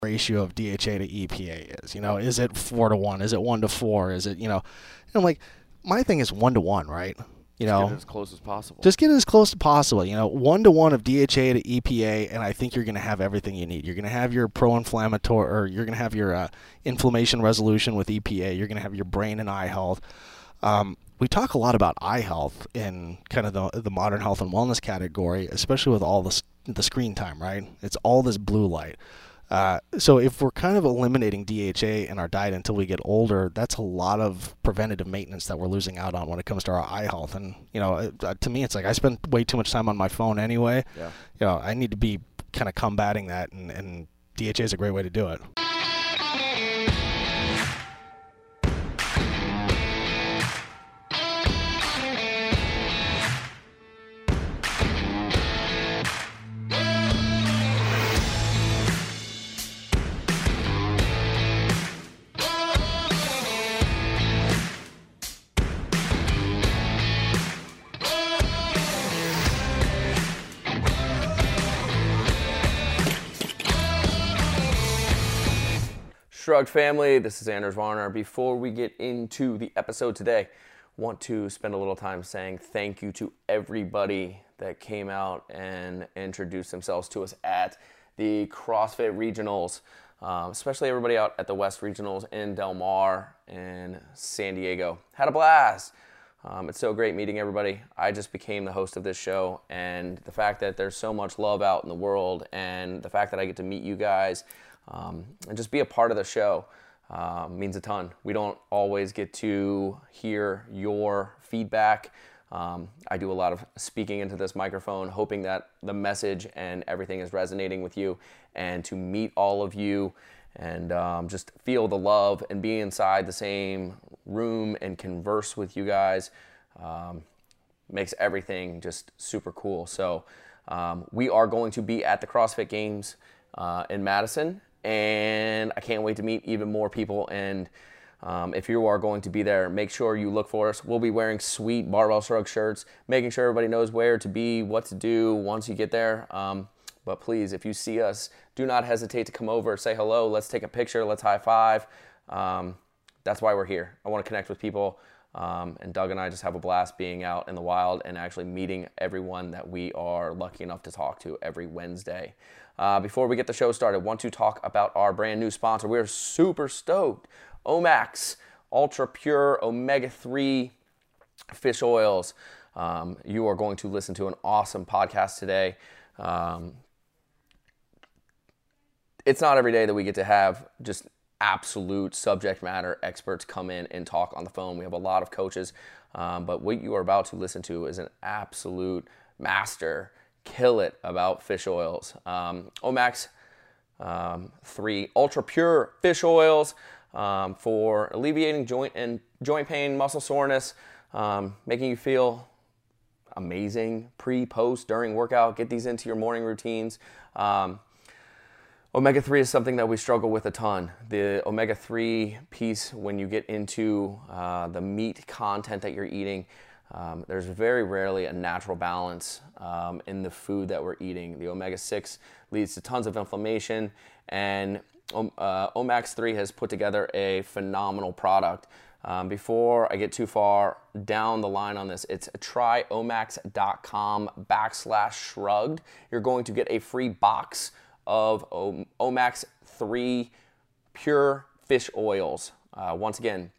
ratio of DHA to EPA is. Is it 4-to-1? Is it 1-to-4? Is it, and I'm like, my thing is 1-to-1, right? Just get it as close as possible. Just get it as close as possible. 1-to-1 of DHA to EPA, and I think you're going to have everything you need. You're going to have your pro-inflammatory, or you're going to have your inflammation resolution with EPA. You're going to have your brain and eye health. We talk a lot about eye health in kind of the modern health and wellness category, especially with all the screen time, right? It's all this blue light. So if we're kind of eliminating DHA in our diet until we get older, that's a lot of preventative maintenance that we're losing out on when it comes to our eye health. And, to me, it's like I spend way too much time on my phone anyway. Yeah. I need to be kind of combating that, and DHA is a great way to do it. Shrugged family, this is Anders Varner. Before we get into the episode today, want to spend a little time saying thank you to everybody that came out and introduced themselves to us at the CrossFit Regionals, especially everybody out at the West Regionals in Del Mar and San Diego. Had a blast. It's so great meeting everybody. I just became the host of this show, and the fact that there's so much love out in the world, and the fact that I get to meet you guys and just be a part of the show means a ton. We don't always get to hear your feedback. I do a lot of speaking into this microphone, hoping that the message and everything is resonating with you, and to meet all of you and just feel the love and be inside the same room and converse with you guys makes everything just super cool. So we are going to be at the CrossFit Games in Madison, and I can't wait to meet even more people. And if you are going to be there, make sure you look for us. We'll be wearing sweet Barbell Shrug shirts, making sure everybody knows where to be, what to do once you get there. But please, if you see us, do not hesitate to come over, say hello, let's take a picture, let's high five. That's why we're here. I want to connect with people. And Doug and I just have a blast being out in the wild and actually meeting everyone that we are lucky enough to talk to every Wednesday. Before we get the show started, I want to talk about our brand new sponsor. We're super stoked. Omax Ultra Pure Omega-3 Fish Oils. You are going to listen to an awesome podcast today. It's not every day that we get to have just absolute subject matter experts come in and talk on the phone. We have a lot of coaches, but what you are about to listen to is an absolute master. Kill it about fish oils. Omax 3 Ultra Pure Fish Oils for alleviating joint pain, muscle soreness, making you feel amazing pre, post, during workout. Get these into your morning routines. Omega-3 is something that we struggle with a ton. The omega-3 piece, when you get into the meat content that you're eating, there's very rarely a natural balance in the food that we're eating. The omega-6 leads to tons of inflammation, and Omax-3 has put together a phenomenal product. Before I get too far down the line on this, it's tryomax.com/shrugged. You're going to get a free box of Omax 3 Pure Fish Oils. Once again,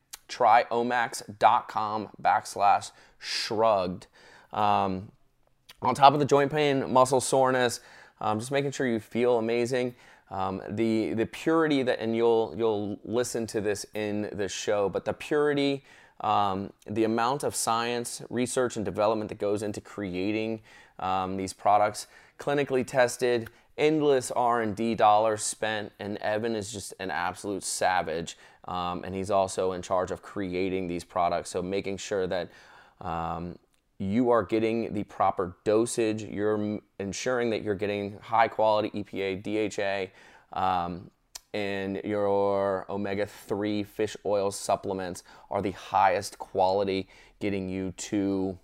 tryomax.com/shrugged. On top of the joint pain, muscle soreness, just making sure you feel amazing. The purity that, and you'll listen to this in the show, but the purity, the amount of science, research, and development that goes into creating these products, clinically tested, endless R&D dollars spent, and Evan is just an absolute savage, and he's also in charge of creating these products. So making sure that you are getting the proper dosage, you're ensuring that you're getting high quality EPA, DHA, and your omega-3 fish oil supplements are the highest quality, getting you to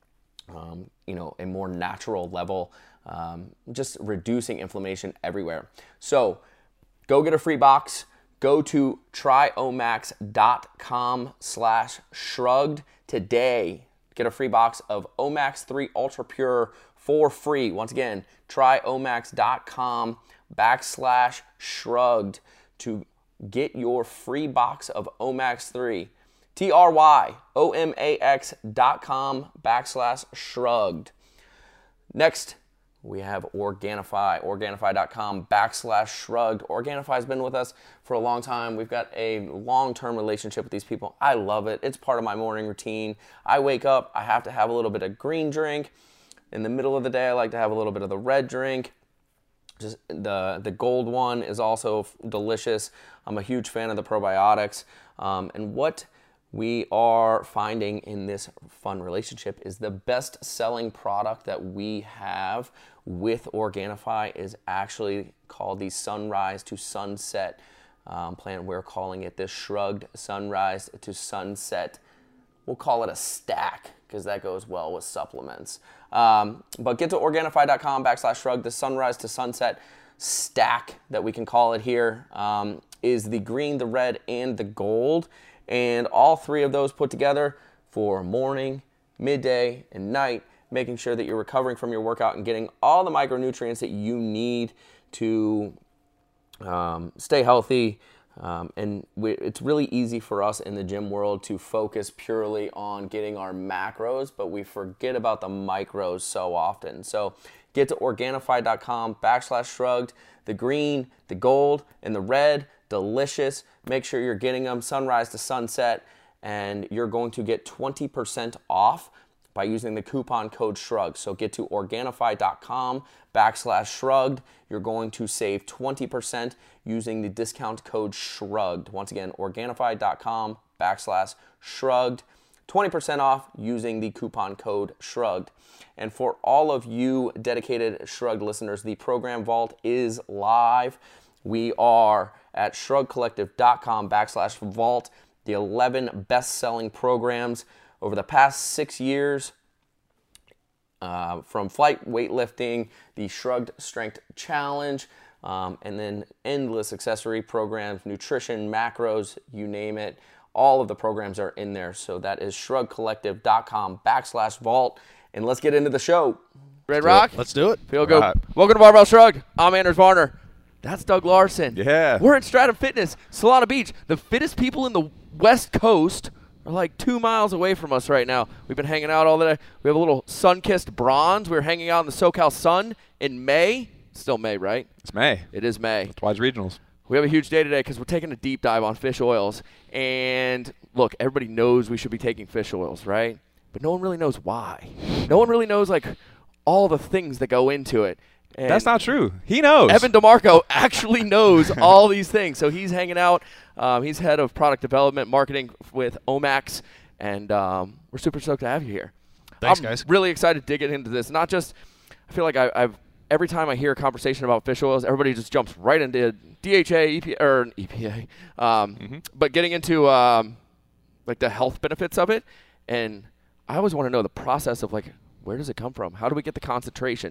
a more natural level, just reducing inflammation everywhere. So Go get a free box. Go to tryomax.com/shrugged today. Get a free box of Omax 3 Ultra Pure for free. Once again, tryomax.com/shrugged to get your free box of Omax 3. tryomax.com/shrugged. Next, we have Organifi, Organifi.com/shrugged. Organifi has been with us for a long time. We've got a long-term relationship with these people. I love it. It's part of my morning routine. I wake up, I have to have a little bit of green drink. In the middle of the day, I like to have a little bit of the red drink. Just the gold one is also delicious. I'm a huge fan of the probiotics. And what we are finding in this fun relationship is the best-selling product that we have with Organifi is actually called the Sunrise to Sunset plan. We're calling it the Shrugged Sunrise to Sunset. We'll call it a stack because that goes well with supplements. But get to Organifi.com/shrugged. The Sunrise to Sunset stack that we can call it here is the green, the red, and the gold. And all three of those put together for morning, midday, and night, making sure that you're recovering from your workout and getting all the micronutrients that you need to stay healthy. It's really easy for us in the gym world to focus purely on getting our macros, but we forget about the micros so often. So get to Organifi.com/shrugged. The green, the gold, and the red, delicious. Make sure you're getting them sunrise to sunset, and you're going to get 20% off by using the coupon code SHRUGGED. So get to Organifi.com/shrugged. You're going to save 20% using the discount code SHRUGGED. Once again, Organifi.com/shrugged. 20% off using the coupon code SHRUGGED. And for all of you dedicated Shrugged listeners, the program vault is live. We are at shruggedcollective.com/vault. The 11 best-selling programs over the past 6 years, from flight weightlifting, the Shrugged Strength Challenge, and then endless accessory programs, nutrition, macros, you name it. All of the programs are in there. So that is shruggedcollective.com/vault. And let's get into the show. Red Rock? Let's do it. Feel good. Right. Welcome to Barbell Shrugged. I'm Anders Varner. That's Doug Larson. Yeah. We're at Stratum Fitness, Solana Beach. The fittest people in the West Coast are like 2 miles away from us right now. We've been hanging out all day. We have a little sun-kissed bronze. We were hanging out in the SoCal sun in May. Still May, right? It's May. It is May. It's Wise Regionals. We have a huge day today because we're taking a deep dive on fish oils. And look, everybody knows we should be taking fish oils, right? But no one really knows why. No one really knows, like, all the things that go into it. And that's not true. He knows. Evan DeMarco actually knows all these things. So he's hanging out. He's head of product development, marketing with Omax. And we're super stoked to have you here. Thanks, I'm guys. Really excited to dig into this. Not just, I feel like I've every time I hear a conversation about fish oils, everybody just jumps right into DHA, EPA. But getting into like the health benefits of it. And I always want to know the process of, like, where does it come from? How do we get the concentration?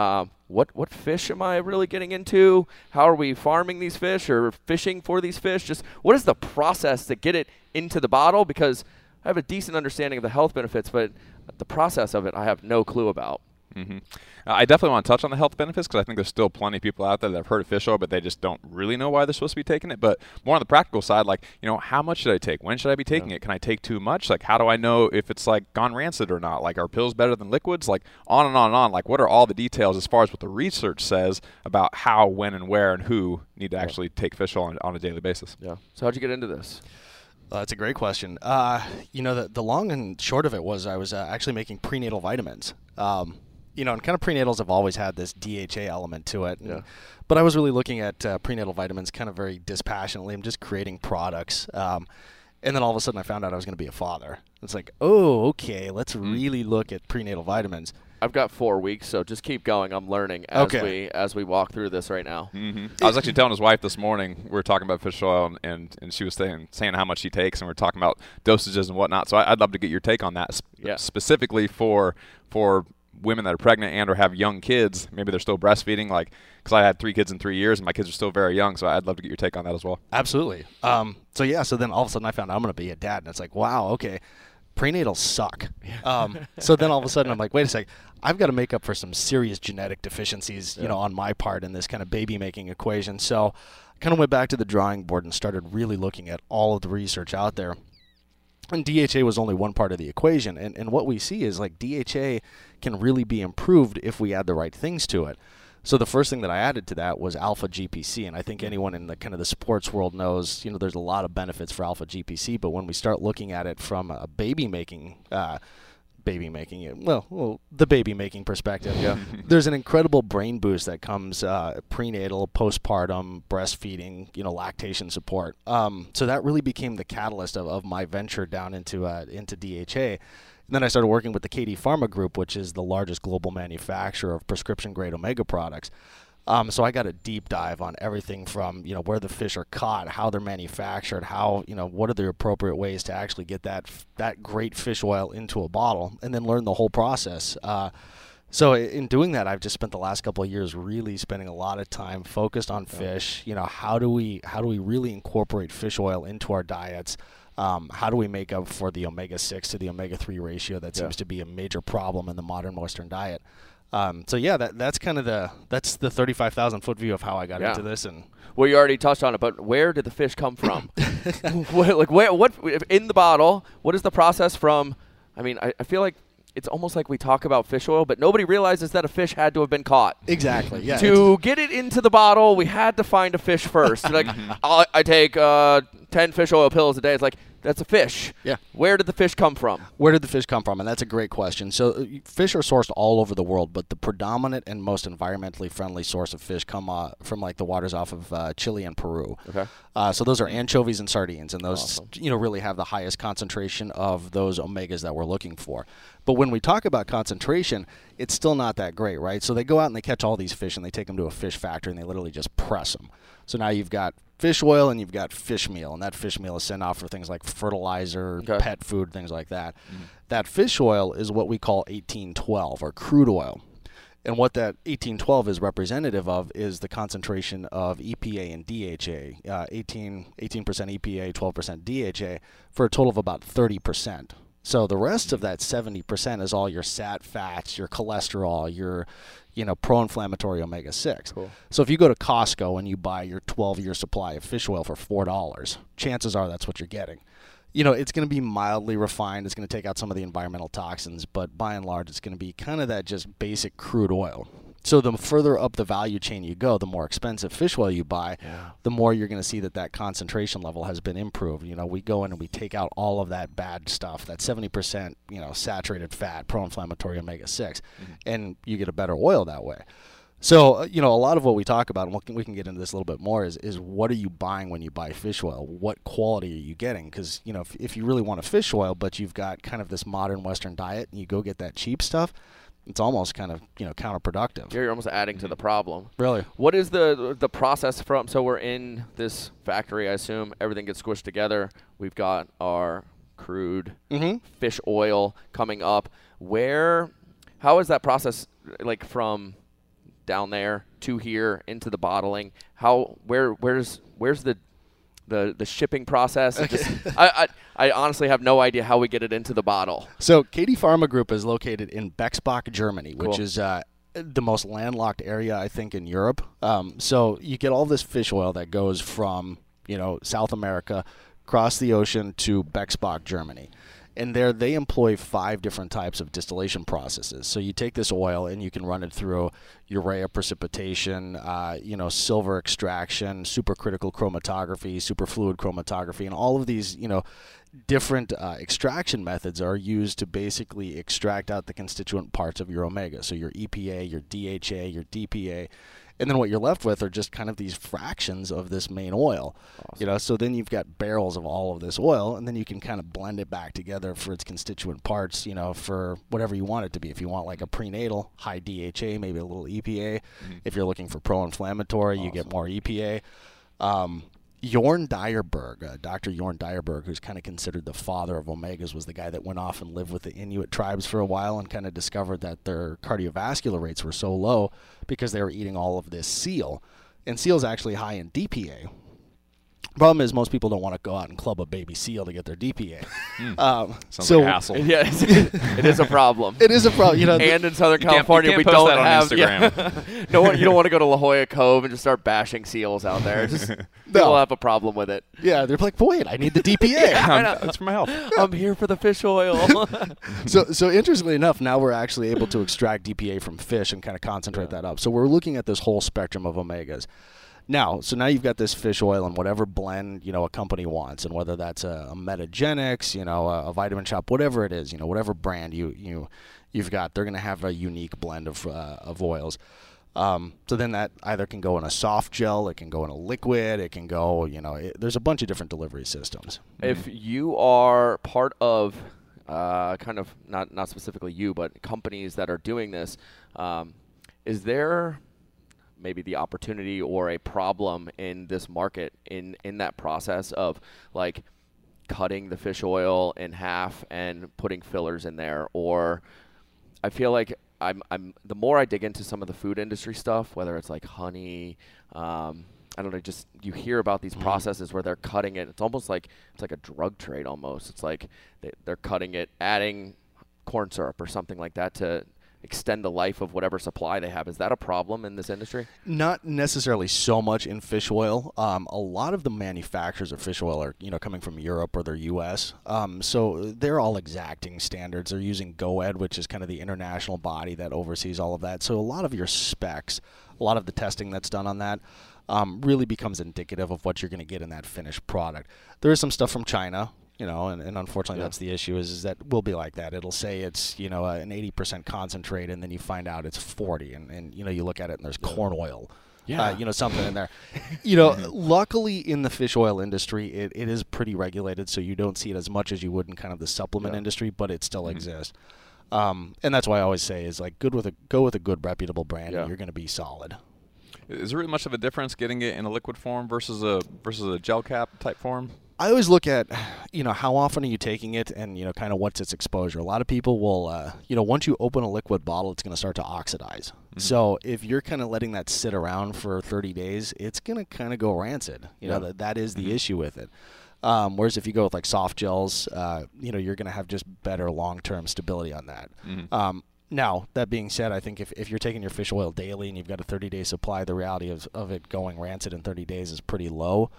What fish am I really getting into? How are we farming these fish or fishing for these fish? Just what is the process to get it into the bottle? Because I have a decent understanding of the health benefits, but the process of it I have no clue about. Mm-hmm. I definitely want to touch on the health benefits because I think there's still plenty of people out there that have heard of fish oil, but they just don't really know why they're supposed to be taking it. But more on the practical side, like, how much should I take? When should I be taking it? Can I take too much? Like, how do I know if it's, like, gone rancid or not? Like, are pills better than liquids? Like, on and on and on. Like, what are all the details as far as what the research says about how, when, and where, and who need to actually take fish oil on a daily basis? Yeah. So how'd you get into this? That's a great question. The long and short of it was I was actually making prenatal vitamins. And kind of prenatals have always had this DHA element to it. Yeah. But I was really looking at prenatal vitamins kind of very dispassionately. I'm just creating products. And then all of a sudden I found out I was going to be a father. It's like, oh, okay, let's really look at prenatal vitamins. I've got 4 weeks, so just keep going. I'm learning as we walk through this right now. Mm-hmm. I was actually telling his wife this morning, we were talking about fish oil, and she was saying how much she takes, and we are talking about dosages and whatnot. So I'd love to get your take on that, specifically for women that are pregnant and or have young kids, maybe they're still breastfeeding, like, because I had 3 kids in 3 years and my kids are still very young, so I'd love to get your take on that as well. Absolutely. So then all of a sudden I found out I'm going to be a dad, and it's like, wow, okay, prenatals suck. So then all of a sudden I'm like, wait a sec, I've got to make up for some serious genetic deficiencies, on my part in this kind of baby making equation. So I kind of went back to the drawing board and started really looking at all of the research out there. And DHA was only one part of the equation. And what we see is like DHA can really be improved if we add the right things to it. So the first thing that I added to that was alpha GPC, and I think anyone in the kind of the sports world knows, there's a lot of benefits for alpha GPC, but when we start looking at it from a the baby making perspective, there's an incredible brain boost that comes prenatal, postpartum, breastfeeding, lactation support. So that really became the catalyst of my venture down into DHA. And then I started working with the KD Pharma Group, which is the largest global manufacturer of prescription-grade omega products. So I got a deep dive on everything from, where the fish are caught, how they're manufactured, how, what are the appropriate ways to actually get that great fish oil into a bottle, and then learn the whole process. So in doing that, I've just spent the last couple of years really spending a lot of time focused on fish. How do we really incorporate fish oil into our diets? How do we make up for the omega-6 to the omega-3 ratio that seems to be a major problem in the modern Western diet? That's kind of the 35,000-foot view of how I got into this. And well, you already touched on it, but where did the fish come from? What in the bottle? What is the process from? I mean, I feel like it's almost like we talk about fish oil, but nobody realizes that a fish had to have been caught. Exactly. Yeah. To get it into the bottle, we had to find a fish first. Like, I take 10 fish oil pills a day. It's like, that's a fish. Yeah. Where did the fish come from? Where did the fish come from? And that's a great question. So fish are sourced all over the world, but the predominant and most environmentally friendly source of fish come from like the waters off of Chile and Peru. Okay. So those are anchovies and sardines, and those really have the highest concentration of those omegas that we're looking for. But when we talk about concentration, it's still not that great, right? So they go out and they catch all these fish and they take them to a fish factory and they literally just press them. So now you've got fish oil and you've got fish meal, and that fish meal is sent off for things like fertilizer, pet food, things like that. That fish oil is what we call 1812 or crude oil. And what that 1812 is representative of is the concentration of EPA and DHA, 18% EPA, 12% DHA, for a total of about 30%. So the rest of that 70% is all your sat fats, your cholesterol, your pro-inflammatory omega-6. Cool. So if you go to Costco and you buy your 12-year supply of fish oil for $4, chances are that's what you're getting. It's going to be mildly refined. It's going to take out some of the environmental toxins, but by and large, it's going to be kind of that just basic crude oil. So the further up the value chain you go, the more expensive fish oil you buy, the more you're going to see that concentration level has been improved. We go in and we take out all of that bad stuff, that 70%, saturated fat, pro-inflammatory omega-6, and you get a better oil that way. So, a lot of what we talk about, and we can get into this a little bit more, is what are you buying when you buy fish oil? What quality are you getting? Because, if you really want a fish oil, but you've got kind of this modern Western diet, and you go get that cheap stuff, it's almost kind of, counterproductive. You're almost adding to the problem. Really? What is the process from, so we're in this factory, I assume, everything gets squished together. We've got our crude fish oil coming up. How is that process, like, from down there to here into the bottling? Where's the shipping process? I honestly have no idea how we get it into the bottle. So KD Pharma Group is located in Bexbach, Germany, which is the most landlocked area, I think, in Europe. So you get all this fish oil that goes from South America across the ocean to Bexbach, Germany. And there they employ 5 different types of distillation processes. So you take this oil and you can run it through urea precipitation, silver extraction, supercritical chromatography, superfluid chromatography, and all of these, different extraction methods are used to basically extract out the constituent parts of your omega. So your EPA, your DHA, your DPA. And then what you're left with are just kind of these fractions of this main oil. Awesome. So then you've got barrels of all of this oil, and then you can kind of blend it back together for its constituent parts, for whatever you want it to be. If you want like a prenatal, high DHA, maybe a little EPA. If you're looking for pro-inflammatory, you get more EPA. Jorn Dyerberg, Dr. Jorn Dyerberg, who's kind of considered the father of omegas, was the guy that went off and lived with the Inuit tribes for a while and kind of discovered that their cardiovascular rates were so low because they were eating all of this seal. And seal's actually high in DPA. Problem is, most people don't want to go out and club a baby seal to get their DPA. Sounds like a hassle. Yeah, it is a problem. It is a problem, you know. And in Southern You can't California, we post don't that on have. Instagram. No, you don't want to go to La Jolla Cove and just start bashing seals out there. Just people have a problem with it. Yeah, they're like, but wait, I need the DPA. That's for my health. I'm here for the fish oil. So interestingly enough, now we're actually able to extract DPA from fish and kind of concentrate that up. So we're looking at this whole spectrum of omegas. Now you've got this fish oil and whatever blend, you know, a company wants, and whether that's a Metagenics, you know, a Vitamin Shoppe, whatever it is, you know, whatever brand you've got, they're going to have a unique blend of oils. So then that either can go in a soft gel, it can go in a liquid, it can go, you know, there's a bunch of different delivery systems. If you are part of kind of not specifically you, but companies that are doing this, is there maybe the opportunity or a problem in this market in that process of like cutting the fish oil in half and putting fillers in there? Or I feel like I'm the more I dig into some of the food industry stuff, whether it's like honey, I don't know, just you hear about these processes where they're cutting it. It's almost like it's like a drug trade almost. It's like they're cutting it, adding corn syrup or something like that to extend the life of whatever supply they have. Is that a problem in this industry? Not necessarily so much in fish oil. A lot of the manufacturers of fish oil are, you know, coming from Europe or they're U.S. So they're all exacting standards. They're using GOED, which is kind of the international body that oversees all of that. So a lot of your specs, a lot of the testing that's done on that really becomes indicative of what you're going to get in that finished product. There is some stuff from China, you know, and unfortunately that's the issue is that will be like that. It'll say it's, you know, an 80% concentrate, and then you find out it's 40, and you know, you look at it and there's corn oil, you know, something in there. You know, luckily in the fish oil industry, it is pretty regulated, so you don't see it as much as you would in kind of the supplement industry, but it still exists. And that's why I always say is like go with a good reputable brand, and you're going to be solid. Is there really much of a difference getting it in a liquid form versus a gel cap type form? I always look at, you know, how often are you taking it and, you know, kind of what's its exposure. A lot of people will, you know, once you open a liquid bottle, it's going to start to oxidize. Mm-hmm. So if you're kind of letting that sit around for 30 days, it's going to kind of go rancid. You know, that is the issue with it. Whereas if you go with like soft gels, you know, you're going to have just better long-term stability on that. Mm-hmm. Now, that being said, I think if you're taking your fish oil daily and you've got a 30-day supply, the reality of it going rancid in 30 days is pretty low.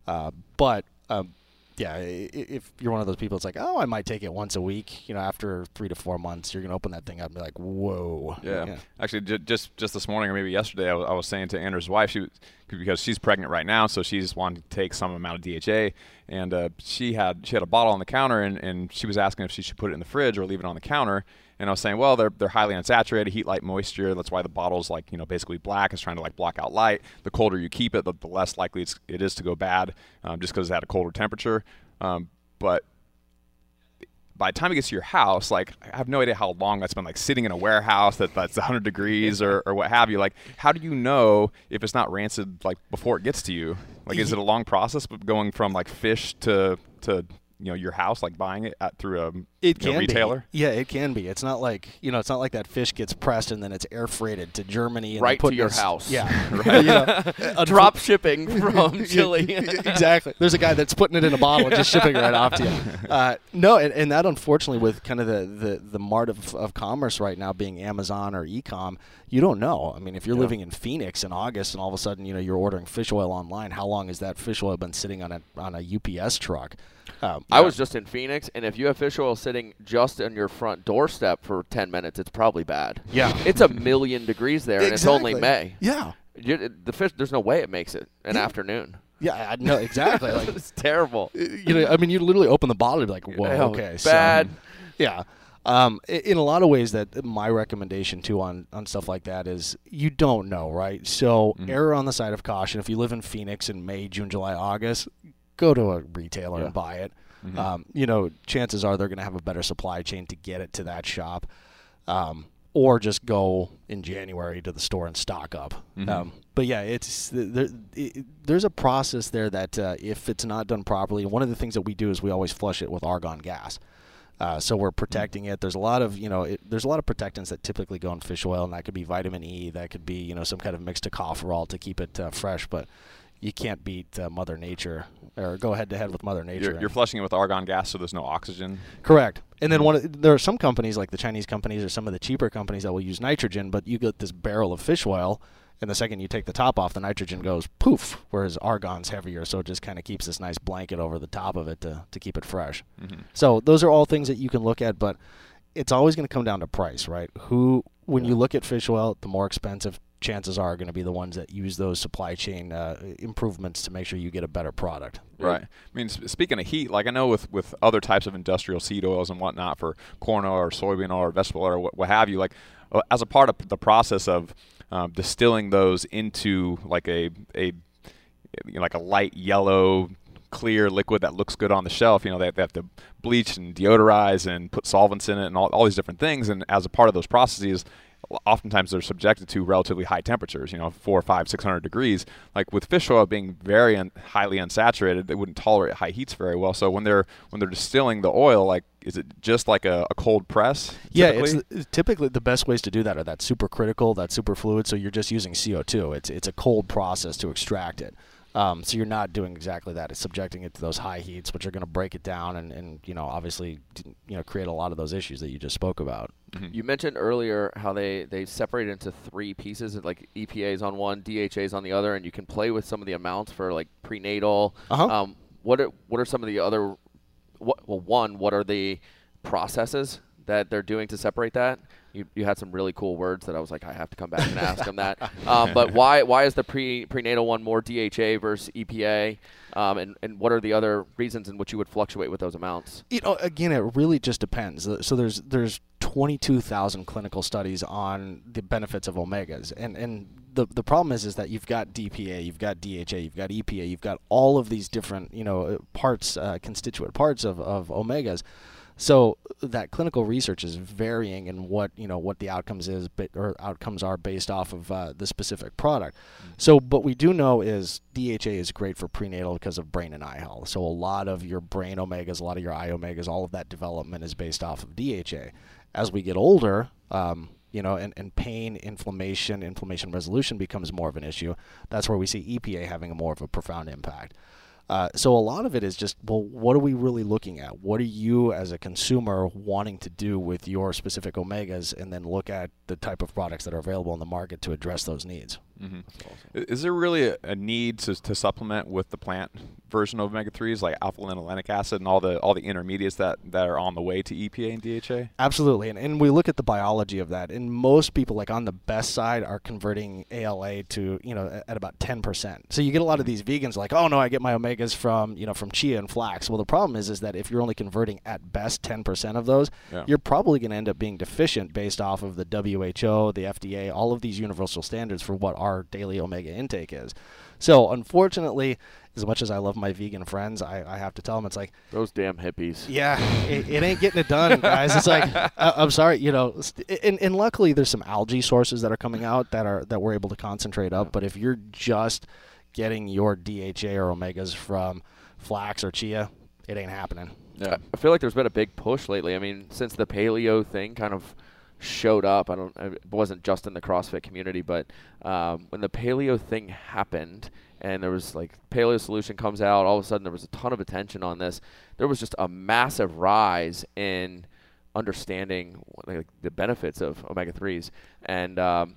But yeah, if you're one of those people, it's like, oh, I might take it once a week. You know, after 3 to 4 months, you're gonna open that thing up and be like, whoa. Yeah. Actually, just this morning or maybe yesterday, I was saying to Andrew's wife, because she's pregnant right now, so she's wanting to take some amount of DHA, and she had a bottle on the counter, and she was asking if she should put it in the fridge or leave it on the counter. And I was saying, well, they're highly unsaturated, heat, light, moisture. That's why the bottle's like, you know, basically black. It's trying to like block out light. The colder you keep it, the less likely it is to go bad, just because it's at a colder temperature. But by the time it gets to your house, like I have no idea how long that's been like sitting in a warehouse that's 100 degrees or what have you. Like, how do you know if it's not rancid like before it gets to you? Like, is it a long process going from like fish to you know, your house, like buying it through a retailer? Yeah, it can be. It's not like, you know, it's not like that fish gets pressed and then it's air freighted to Germany and right put to your house. Yeah, right. You know, drop shipping from Chile. Exactly. There's a guy that's putting it in a bottle and just shipping it right off to you. No, and that unfortunately with kind of the mart of commerce right now being Amazon or e-com, you don't know. I mean, if you're living in Phoenix in August and all of a sudden, you know, you're ordering fish oil online, how long has that fish oil been sitting on a UPS truck? I was just in Phoenix, and if you have fish oil sitting just on your front doorstep for 10 minutes, it's probably bad. Yeah. It's 1,000,000 degrees there, and it's only May. Yeah. The fish, there's no way it makes it an afternoon. Yeah, I know, exactly. Like, it's terrible. You know, I mean, you literally open the bottle and be like, whoa, okay. Bad. So, yeah. In a lot of ways, that my recommendation too on stuff like that is you don't know, right? So err on the side of caution. If you live in Phoenix in May, June, July, August, go to a retailer and buy it. You know, chances are they're going to have a better supply chain to get it to that shop. or just go in January to the store and stock up. But yeah, there's a process there that if it's not done properly, one of the things that we do is we always flush it with argon gas. So we're protecting it. There's a lot of there's a lot of protectants that typically go in fish oil, and that could be vitamin E, that could be some kind of mixed tocopherol to keep it fresh. But you can't beat Mother Nature or go head to head with Mother Nature. You're flushing it with argon gas, so there's no oxygen. Correct. And then there are some companies like the Chinese companies or some of the cheaper companies that will use nitrogen, but you get this barrel of fish oil, and the second you take the top off, the nitrogen goes poof, whereas argon's heavier, so it just kind of keeps this nice blanket over the top of it to keep it fresh. So those are all things that you can look at, but it's always going to come down to price, right? When you look at fish oil, the more expensive chances are going to be the ones that use those supply chain improvements to make sure you get a better product. Right. I mean, speaking of heat, like I know with other types of industrial seed oils and whatnot for corn oil or soybean oil or vegetable oil or what have you, like as a part of the process of distilling those into like a light yellow clear liquid that looks good on the shelf, they have to bleach and deodorize and put solvents in it and all these different things. And as a part of those processes, oftentimes they're subjected to relatively high temperatures, 400, 500, 600 degrees. Like with fish oil being very highly unsaturated, they wouldn't tolerate high heats very well. So when they're distilling the oil, like, is it just like a cold press? Typically? Yeah, typically the best ways to do that are that supercritical, that superfluid. So you're just using CO2. It's a cold process to extract it. So you're not doing exactly that. It's subjecting it to those high heats, which are going to break it down and obviously create a lot of those issues that you just spoke about. You mentioned earlier how they separate into three pieces, like EPAs on one, DHAs on the other, and you can play with some of the amounts for like prenatal. What are some of the other? What are the processes that they're doing to separate that? You had some really cool words that I was like, I have to come back and ask them that. But why is the prenatal one more DHA versus EPA? And what are the other reasons in which you would fluctuate with those amounts? Again, it really just depends. So there's 22,000 clinical studies on the benefits of omegas, and the problem is that you've got DPA, you've got DHA, you've got EPA, you've got all of these different parts, constituent parts of omegas. So that clinical research is varying in what the outcomes are based off of the specific product. So what we do know is DHA is great for prenatal because of brain and eye health. So a lot of your brain omegas, a lot of your eye omegas, all of that development is based off of DHA. As we get older, and pain, inflammation resolution becomes more of an issue. That's where we see EPA having more of a profound impact. So a lot of it is just, well, what are we really looking at? What are you as a consumer wanting to do with your specific omegas, and then look at the type of products that are available in the market to address those needs. Awesome. Is there really a need to supplement with the plant version of omega-3s like alpha-linolenic acid and all the intermediates that are on the way to EPA and DHA? Absolutely, and we look at the biology of that, and most people, like on the best side, are converting ALA to at about 10%. So you get a lot of these vegans like, oh no, I get my omegas from chia and flax. Well, the problem is that if you're only converting at best 10% of those, you're probably going to end up being deficient based off of the WHO, the FDA, all of these universal standards for what our daily omega intake is. So unfortunately, as much as I love my vegan friends, I have to tell them, it's like, those damn hippies. Yeah, it ain't getting it done, guys. It's like, I'm sorry, and luckily there's some algae sources that are coming out that we're able to concentrate up. But if you're just getting your DHA or omegas from flax or chia, it ain't happening. Yeah, I feel like there's been a big push lately. I mean, since the paleo thing kind of showed up, it wasn't just in the CrossFit community, but when the paleo thing happened and there was like Paleo Solution comes out, all of a sudden there was a ton of attention on this. There was just a massive rise in understanding the benefits of omega-3s. And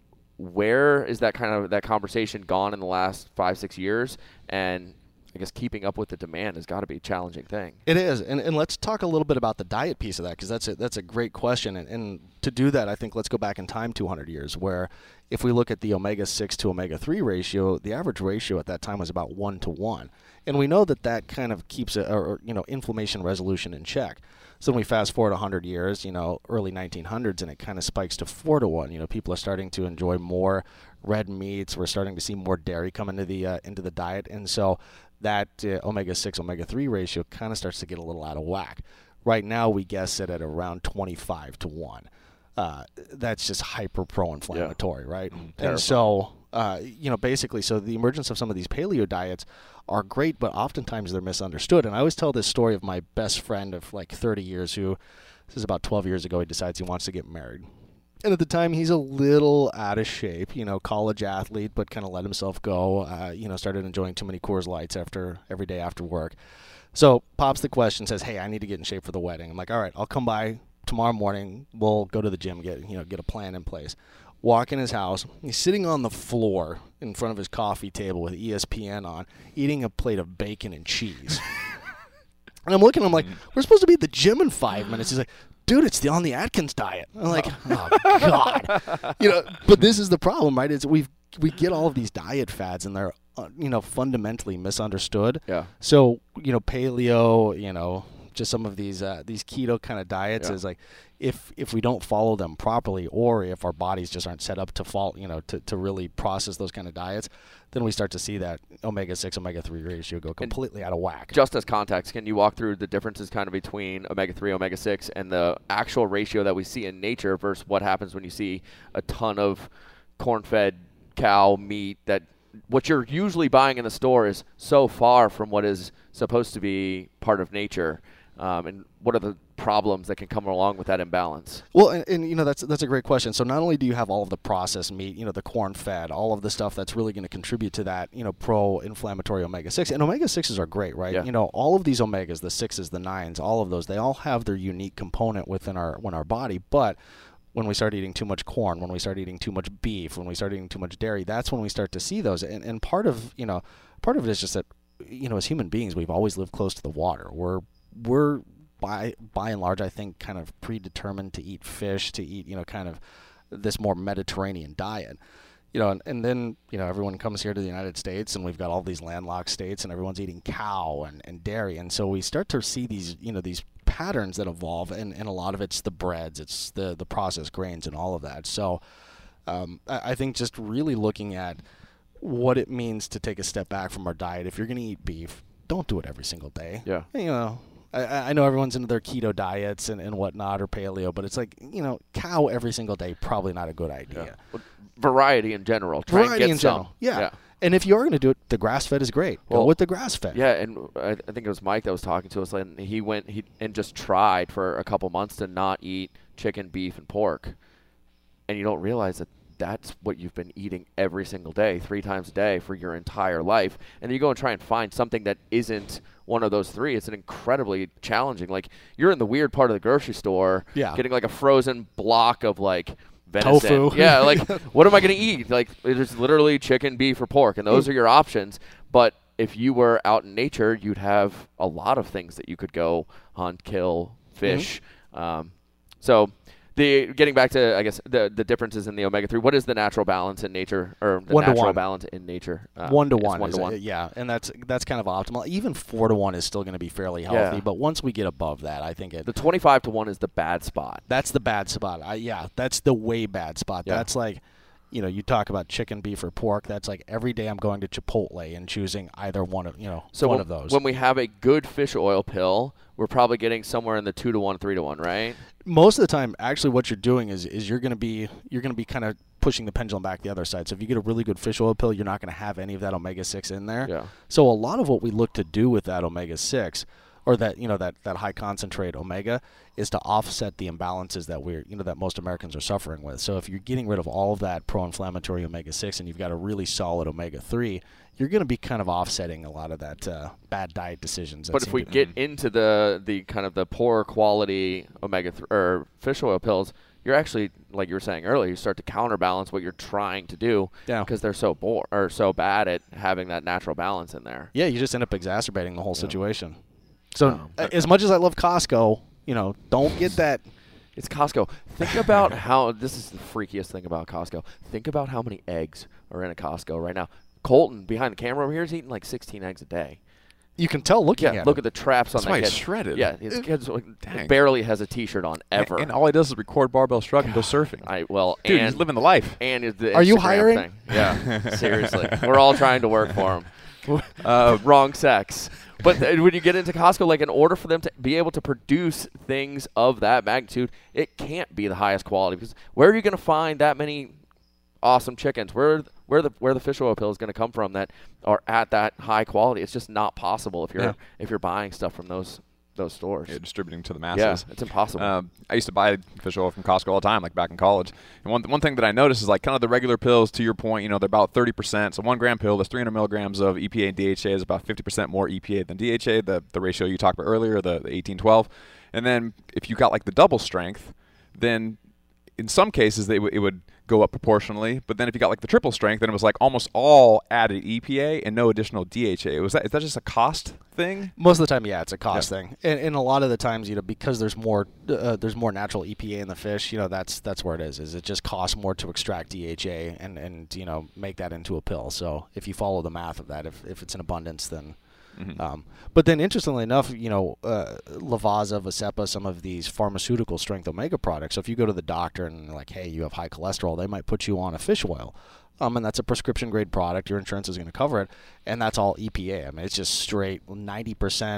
where is that conversation gone in the last 5-6 years? And I guess keeping up with the demand has got to be a challenging thing. It is, and let's talk a little bit about the diet piece of that, because that's a great question. And to do that, I think let's go back in time 200 years, where if we look at the omega-6 to omega-3 ratio, the average ratio at that time was about 1-to-1. And we know that kind of keeps inflammation resolution in check. So when we fast forward 100 years, early 1900s, and it kind of spikes to 4-to-1. People are starting to enjoy more red meats. We're starting to see more dairy come into the diet, and so that omega-6, omega-3 ratio kind of starts to get a little out of whack. Right now, we guess it at around 25-to-1. that's just hyper pro-inflammatory, right? Terrifying. And so, basically, so the emergence of some of these paleo diets are great, but oftentimes they're misunderstood. And I always tell this story of my best friend of like 30 years who, this is about 12 years ago, he decides he wants to get married. And at the time, he's a little out of shape, college athlete, but kind of let himself go, started enjoying too many Coors Lights every day after work. So pops the question, says, hey, I need to get in shape for the wedding. I'm like, all right, I'll come by tomorrow morning. We'll go to the gym, get a plan in place. Walk in his house. He's sitting on the floor in front of his coffee table with ESPN on, eating a plate of bacon and cheese. And I'm looking, I'm like, we're supposed to be at the gym in 5 minutes. He's like, dude, it's on the Atkins diet. I'm like, oh God. But this is the problem, right? Is we get all of these diet fads and they're, fundamentally misunderstood. Yeah. So, paleo, just some of these keto kind of diets is like, if we don't follow them properly, or if our bodies just aren't set up to fall, to really process those kind of diets, then we start to see that omega-6, omega-3 ratio go completely out of whack. Just as context, can you walk through the differences kind of between omega-3, omega-6, and the actual ratio that we see in nature versus what happens when you see a ton of corn-fed cow meat that what you're usually buying in the store is so far from what is supposed to be part of nature? And what are the problems that can come along with that imbalance? Well, and that's a great question. So not only do you have all of the processed meat, the corn-fed, all of the stuff that's really going to contribute to that, pro-inflammatory omega-6, and omega-6s are great, right? Yeah. All of these omegas, the 6s, the 9s, all of those, they all have their unique component within our body, but when we start eating too much corn, when we start eating too much beef, when we start eating too much dairy, that's when we start to see those. And part of it is just that, as human beings, we've always lived close to the water. We're by and large, I think, kind of predetermined to eat fish, to eat, kind of this more Mediterranean diet. And then, everyone comes here to the United States and we've got all these landlocked states and everyone's eating cow and dairy. And so we start to see these, these patterns that evolve, and a lot of it's the breads, it's the processed grains and all of that. So I think just really looking at what it means to take a step back from our diet. If you're going to eat beef, don't do it every single day. Yeah. I know everyone's into their keto diets and whatnot, or paleo, but it's like, cow every single day, probably not a good idea. Yeah. Well, variety in general. Try and Variety get in some. general. Yeah. And if you are going to do it, the grass-fed is great. Go with the grass-fed. Yeah, and I think it was Mike that was talking to us, and he went and just tried for a couple months to not eat chicken, beef, and pork. And you don't realize that that's what you've been eating every single day, 3 times a day for your entire life. And then you go and try and find something that isn't one of those 3. It's an incredibly challenging. Like, you're in the weird part of the grocery store, getting like a frozen block of like venison. Tofu. Yeah, like what am I going to eat? Like, there's literally chicken, beef, or pork, and those are your options. But if you were out in nature, you'd have a lot of things that you could go hunt, kill, fish. So getting back to, I guess, the differences in the omega-3, what is the natural balance in nature, or the natural balance in nature? 1-to-1. 1-to-1. Yeah, and that's kind of optimal. Even 4-to-1 is still going to be fairly healthy, but once we get above that, I think the 25-to-1 is the bad spot. That's the bad spot. That's the way bad spot. Yeah. That's like, you talk about chicken, beef, or pork. That's like every day I'm going to Chipotle and choosing either one of, one of those. When we have a good fish oil pill, we're probably getting somewhere in the 2-to-1, 3-to-1, right? Most of the time, actually, what you're doing is you're going to be kind of pushing the pendulum back the other side. So if you get a really good fish oil pill, you're not going to have any of that omega-6 in there. Yeah. So a lot of what we look to do with that omega-6, or that that high concentrate omega, is to offset the imbalances that that most Americans are suffering with. So if you're getting rid of all of that pro-inflammatory omega-6 and you've got a really solid omega-3, you're going to be kind of offsetting a lot of that bad diet decisions. But if we get into the kind of the poor quality omega-3 or fish oil pills, you're actually, like you were saying earlier, you start to counterbalance what you're trying to do because they're so so bad at having that natural balance in there. Yeah, you just end up exacerbating the whole situation. So as much as I love Costco, don't get that. It's Costco. Think about how, this is the freakiest thing about Costco. Think about how many eggs are in a Costco right now. Colton, behind the camera over here, is eating like 16 eggs a day. You can tell looking at look him. at the traps on that kid. That's why he's shredded. Yeah, his kid's barely has a T-shirt on ever. And all he does is record barbell shrug and go surfing. Dude, he's living the life. And the Are you Instagram hiring? thing. Yeah, seriously. We're all trying to work for him. Wrong sex. But when you get into Costco, like in order for them to be able to produce things of that magnitude, it can't be the highest quality, because where are you going to find that many awesome chickens? Where the fish oil pill is going to come from that are at that high quality? It's just not possible if you're buying stuff from those stores. Yeah, distributing to the masses. Yeah, it's impossible. I used to buy fish oil from Costco all the time, like back in college. And one thing that I noticed is like kind of the regular pills, to your point, they're about 30%. So 1 gram pill, there's 300 milligrams of EPA and DHA, is about 50% more EPA than DHA, the ratio you talked about earlier, the 18-12. And then if you got like the double strength, then in some cases it would go up proportionally, but then if you got like the triple strength, then it was like almost all added EPA and no additional DHA. Is that just a cost thing? Most of the time, yeah, it's a cost thing, and a lot of the times, because there's more natural EPA in the fish, that's where it is. Is it just costs more to extract DHA and make that into a pill? So if you follow the math of that, if it's in abundance, then. Mm-hmm. But then, interestingly enough, Lavazza, Vasepa, some of these pharmaceutical strength omega products. So if you go to the doctor and they're like, hey, you have high cholesterol, they might put you on a fish oil. And that's a prescription grade product. Your insurance is going to cover it, and that's all EPA. I mean, it's just straight 90%,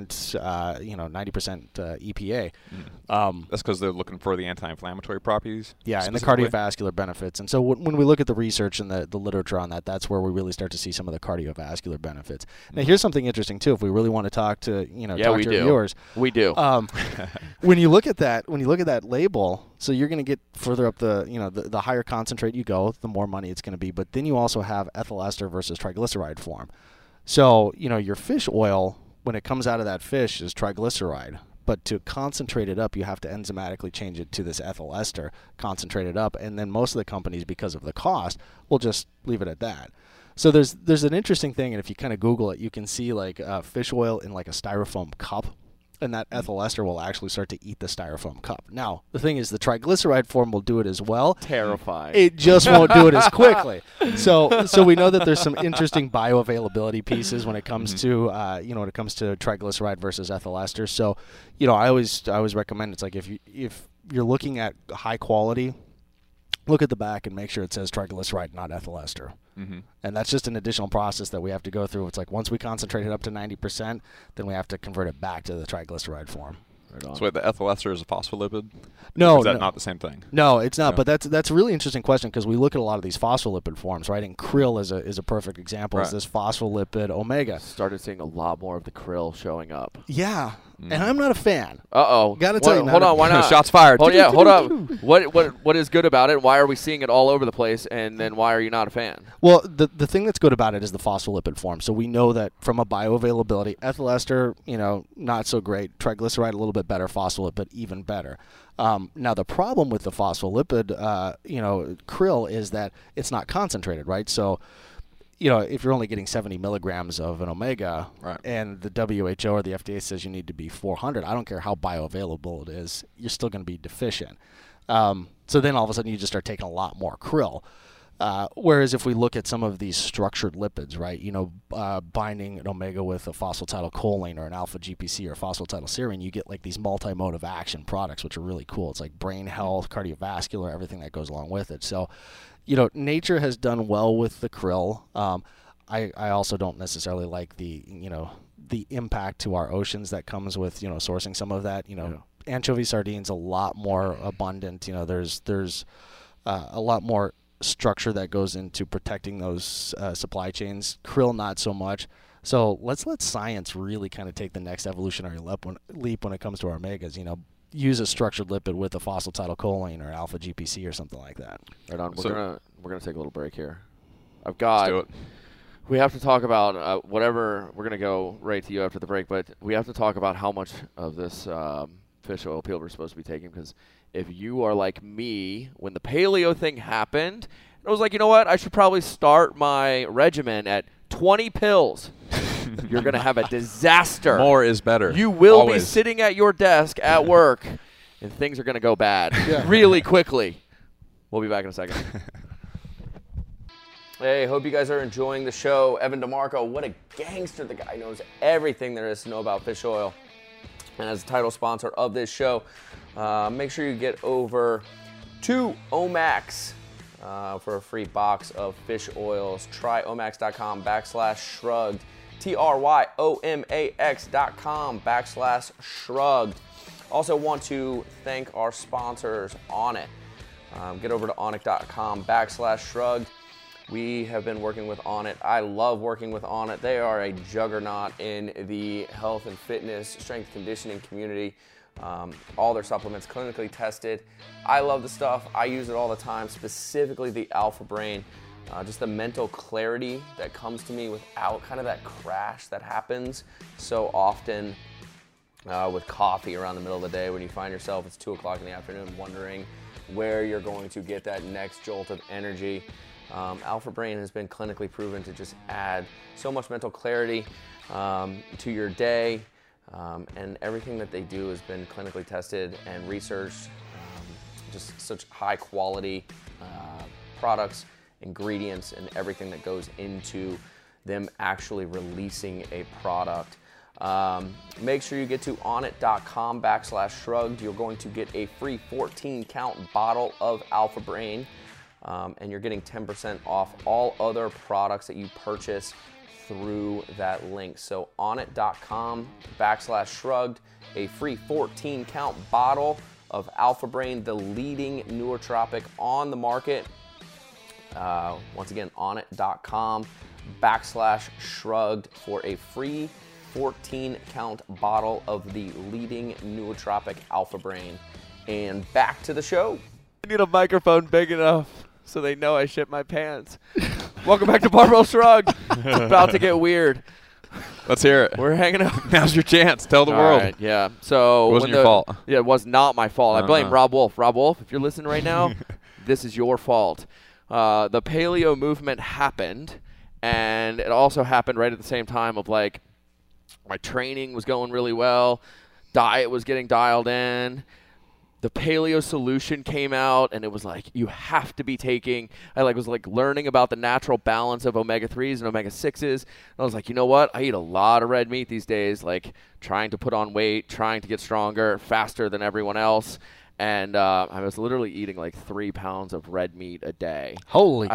90% EPA. That's because they're looking for the anti-inflammatory properties. Yeah, and the cardiovascular benefits. And so when we look at the research and the literature on that, that's where we really start to see some of the cardiovascular benefits. Now, here's something interesting too. If we really want to talk to talk to your viewers, we do. When you look at that label. So you're going to get further up the higher concentrate you go, the more money it's going to be. But then you also have ethyl ester versus triglyceride form. So, your fish oil, when it comes out of that fish, is triglyceride. But to concentrate it up, you have to enzymatically change it to this ethyl ester, concentrate it up. And then most of the companies, because of the cost, will just leave it at that. So there's an interesting thing, and if you kind of Google it, you can see like fish oil in like a styrofoam cup. And that ethyl ester will actually start to eat the styrofoam cup. Now, the thing is, the triglyceride form will do it as well. Terrifying. It just won't do it as quickly. So we know that there's some interesting bioavailability pieces when it comes to triglyceride versus ethyl ester. So, I always recommend, it's like if you're looking at high quality, look at the back and make sure it says triglyceride, not ethyl ester. Mm-hmm. And that's just an additional process that we have to go through. It's like once we concentrate it up to 90%, then we have to convert it back to the triglyceride form. So wait, the ethyl ester is a phospholipid? No. Or is that not the same thing? No, it's not. No. But that's a really interesting question, because we look at a lot of these phospholipid forms, right? And krill is a perfect example. Right. Is this phospholipid omega. Started seeing a lot more of the krill showing up. Yeah. And I'm not a fan. Gotta tell you. Hold on, why not? Shots fired. Hold up. What is good about it? Why are we seeing it all over the place? And then why are you not a fan? Well, the thing that's good about it is the phospholipid form. So we know that from a bioavailability, ethyl ester, not so great. Triglyceride a little bit better. Phospholipid even better. Now the problem with the phospholipid, krill, is that it's not concentrated, right? So, if you're only getting 70 milligrams of an omega, right, and the WHO or the FDA says you need to be 400, I don't care how bioavailable it is, you're still going to be deficient. So then all of a sudden you just start taking a lot more krill. Whereas if we look at some of these structured lipids, right, binding an omega with a phosphatidylcholine or an alpha GPC or phosphatidylserine, you get like these multi-mode of action products, which are really cool. It's like brain health, cardiovascular, everything that goes along with it. So, nature has done well with the krill. I also don't necessarily like the impact to our oceans that comes with, sourcing some of that. Anchovy sardines a lot more abundant. There's a lot more structure that goes into protecting those supply chains. Krill, not so much. So let's let science really kind of take the next evolutionary leap when it comes to our omegas. Use a structured lipid with a phosphatidylcholine or alpha GPC or something like that. Right on. We're gonna take a little break here. Let's do it. We have to talk about whatever. We're gonna go right to you after the break, but we have to talk about how much of this fish oil peel we're supposed to be taking, because if you are like me, when the paleo thing happened, I was like, you know what? I should probably start my regimen at 20 pills. You're going to have a disaster. More is better. You will be sitting at your desk at work, and things are going to go bad really quickly. We'll be back in a second. Hey, hope you guys are enjoying the show. Evan DeMarco, what a gangster. The guy knows everything there is to know about fish oil. And as a title sponsor of this show, make sure you get over to Omax for a free box of fish oils. Try omax.com/shrugged. TRYOMAX.com/shrugged. Also want to thank our sponsors, Onnit. Get over to onnit.com/shrugged. We have been working with Onnit. I love working with Onnit. They are a juggernaut in the health and fitness, strength conditioning community. All their supplements clinically tested. I love the stuff. I use it all the time, specifically the Alpha Brain. Just the mental clarity that comes to me without kind of that crash that happens so often with coffee around the middle of the day when you find yourself, it's 2 o'clock in the afternoon, wondering where you're going to get that next jolt of energy. Alpha Brain has been clinically proven to just add so much mental clarity to your day, and everything that they do has been clinically tested and researched. Just such high quality products, ingredients, and everything that goes into them actually releasing a product. Make sure you get to onnit.com/shrugged. You're going to get a free 14-count bottle of Alpha Brain. And you're getting 10% off all other products that you purchase through that link. So onnit.com/shrugged, a free 14-count bottle of Alpha Brain, the leading nootropic on the market. Once again, onnit.com/shrugged for a free 14-count bottle of the leading nootropic Alpha Brain. And back to the show. I need a microphone big enough so they know I shit my pants. Welcome back to Barbell Shrugged. It's about to get weird. Let's hear it. We're hanging out. Now's your chance. Tell the world. Right, yeah. So It wasn't your fault. Yeah, it was not my fault. I blame Uh-huh. Rob Wolf. Rob Wolf, if you're listening right now, this is your fault. The paleo movement happened, and it also happened right at the same time of like my training was going really well, diet was getting dialed in. The paleo solution came out, and it was like, you have to be taking, I was learning about the natural balance of omega-3s and omega-6s. And I was like, you know what? I eat a lot of red meat these days, like trying to put on weight, trying to get stronger, faster than everyone else. And I was literally eating like 3 pounds of red meat a day. Holy cow.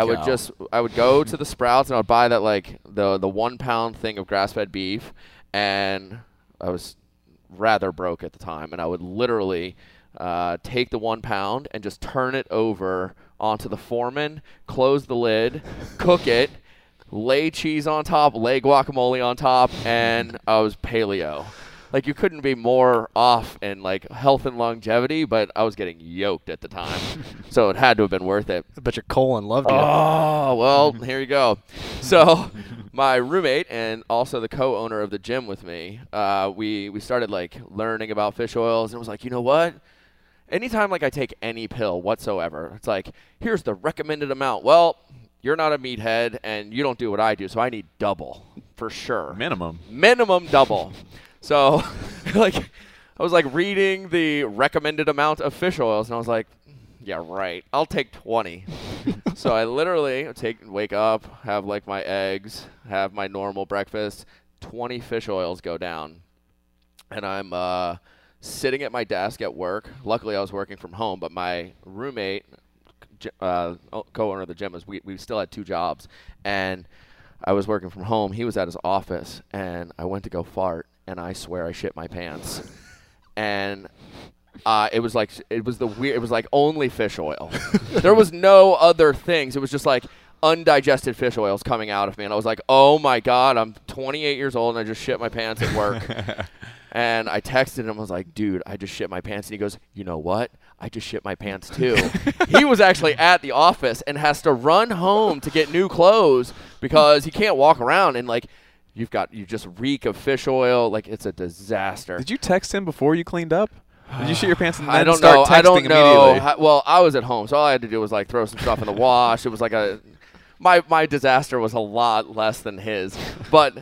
I would go to the Sprouts, and I would buy that the 1 pound thing of grass-fed beef, and I was rather broke at the time, and I would literally take the 1 pound and just turn it over onto the Foreman, close the lid, cook it, lay cheese on top, lay guacamole on top, and I was paleo. Like, you couldn't be more off in like health and longevity, but I was getting yoked at the time, so it had to have been worth it. I bet your colon loved you. Oh, well, here you go. So my roommate and also the co-owner of the gym with me, we started like learning about fish oils, and it was like, you know what? Anytime like I take any pill whatsoever, it's like, here's the recommended amount. Well, you're not a meathead, and you don't do what I do, so I need double for sure. Minimum double. So like I was like reading the recommended amount of fish oils, and I was like, yeah, right. I'll take 20. So I literally wake up, have like my eggs, have my normal breakfast, 20 fish oils go down. And I'm sitting at my desk at work. Luckily, I was working from home, but my roommate, co-owner of the gym, we still had 2 jobs. And I was working from home. He was at his office, and I went to go fart, and I swear I shit my pants. And it was like only fish oil. There was no other things. It was just like undigested fish oils coming out of me, and I was like, oh my God, I'm 28 years old, and I just shit my pants at work. And I texted him. I was like, dude, I just shit my pants. And he goes, you know what? I just shit my pants too. He was actually at the office and has to run home to get new clothes because he can't walk around, and like you just reek of fish oil. Like, it's a disaster. Did you text him before you cleaned up? Did you shit your pants and then I don't start know. texting I don't know. immediately? Well, I was at home, so all I had to do was like throw some stuff in the wash. It was like my disaster was a lot less than his. But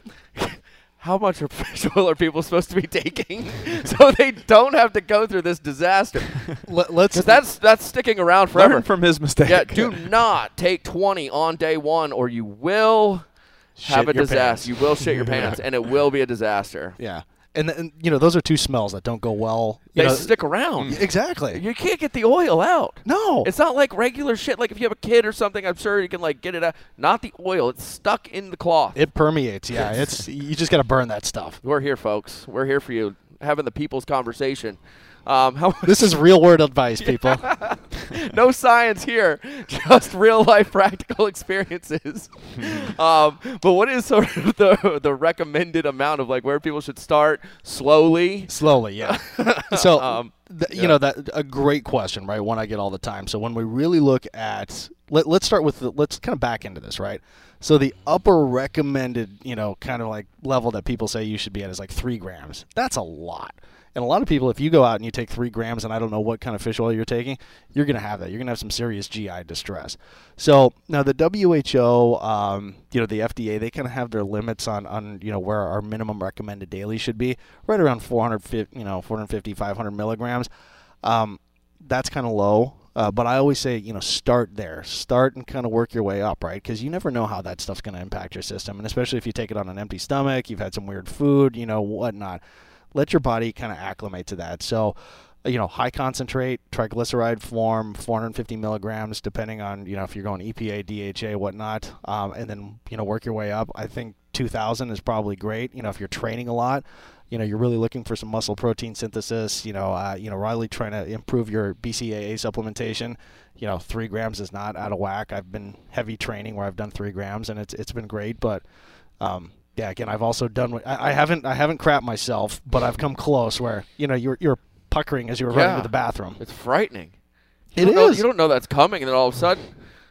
how much of fish oil are people supposed to be taking so they don't have to go through this disaster? Let's That's sticking around forever. Learn from his mistake. Yeah, do not take 20 on day one, or you will have a your disaster. pants. You will shit your pants, and it will be a disaster. Yeah. And those are two smells that don't go well. They stick around. Exactly. You can't get the oil out. No. It's not like regular shit. Like if you have a kid or something, I'm sure you can like get it out. Not the oil. It's stuck in the cloth. It permeates. Yeah. You just got to burn that stuff. We're here, folks. We're here for you, having the people's conversation. This is real world advice, people. No science here, just real life practical experiences. But what is sort of the recommended amount of like where people should start? Slowly, yeah. So that a great question, right? One I get all the time. So when we really look at let's start with let's kind of back into this, right? So the upper recommended, kind of like level that people say you should be at is like 3 grams. That's a lot. And a lot of people, if you go out and you take 3 grams, and I don't know what kind of fish oil you're taking, you're going to have that. You're going to have some serious GI distress. So now the WHO, the FDA, they kind of have their limits on where our minimum recommended daily should be, right around 450, 500 milligrams. That's kind of low. But I always say, start there. Start and kind of work your way up, right? Because you never know how that stuff's going to impact your system. And especially if you take it on an empty stomach, you've had some weird food, whatnot. Let your body kind of acclimate to that. So, high concentrate, triglyceride form, 450 milligrams, depending on, if you're going EPA, DHA, whatnot, and then, work your way up. I think 2,000 is probably great. If you're training a lot, you're really looking for some muscle protein synthesis, really trying to improve your BCAA supplementation. 3 grams is not out of whack. I've been heavy training where I've done 3 grams, and it's been great, but, yeah, again, I've also done. I haven't crapped myself, but I've come close where you're puckering as you were running to the bathroom. It's frightening. It is. You don't know that's coming, and then all of a sudden,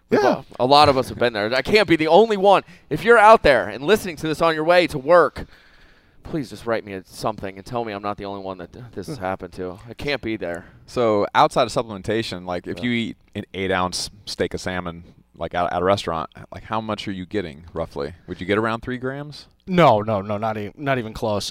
a lot of us have been there. I can't be the only one. If you're out there and listening to this on your way to work, please just write me something and tell me I'm not the only one that this has happened to. I can't be there. So outside of supplementation, like if you eat an 8-ounce steak of salmon, like at a restaurant, like how much are you getting roughly? Would you get around 3 grams? No, not even close.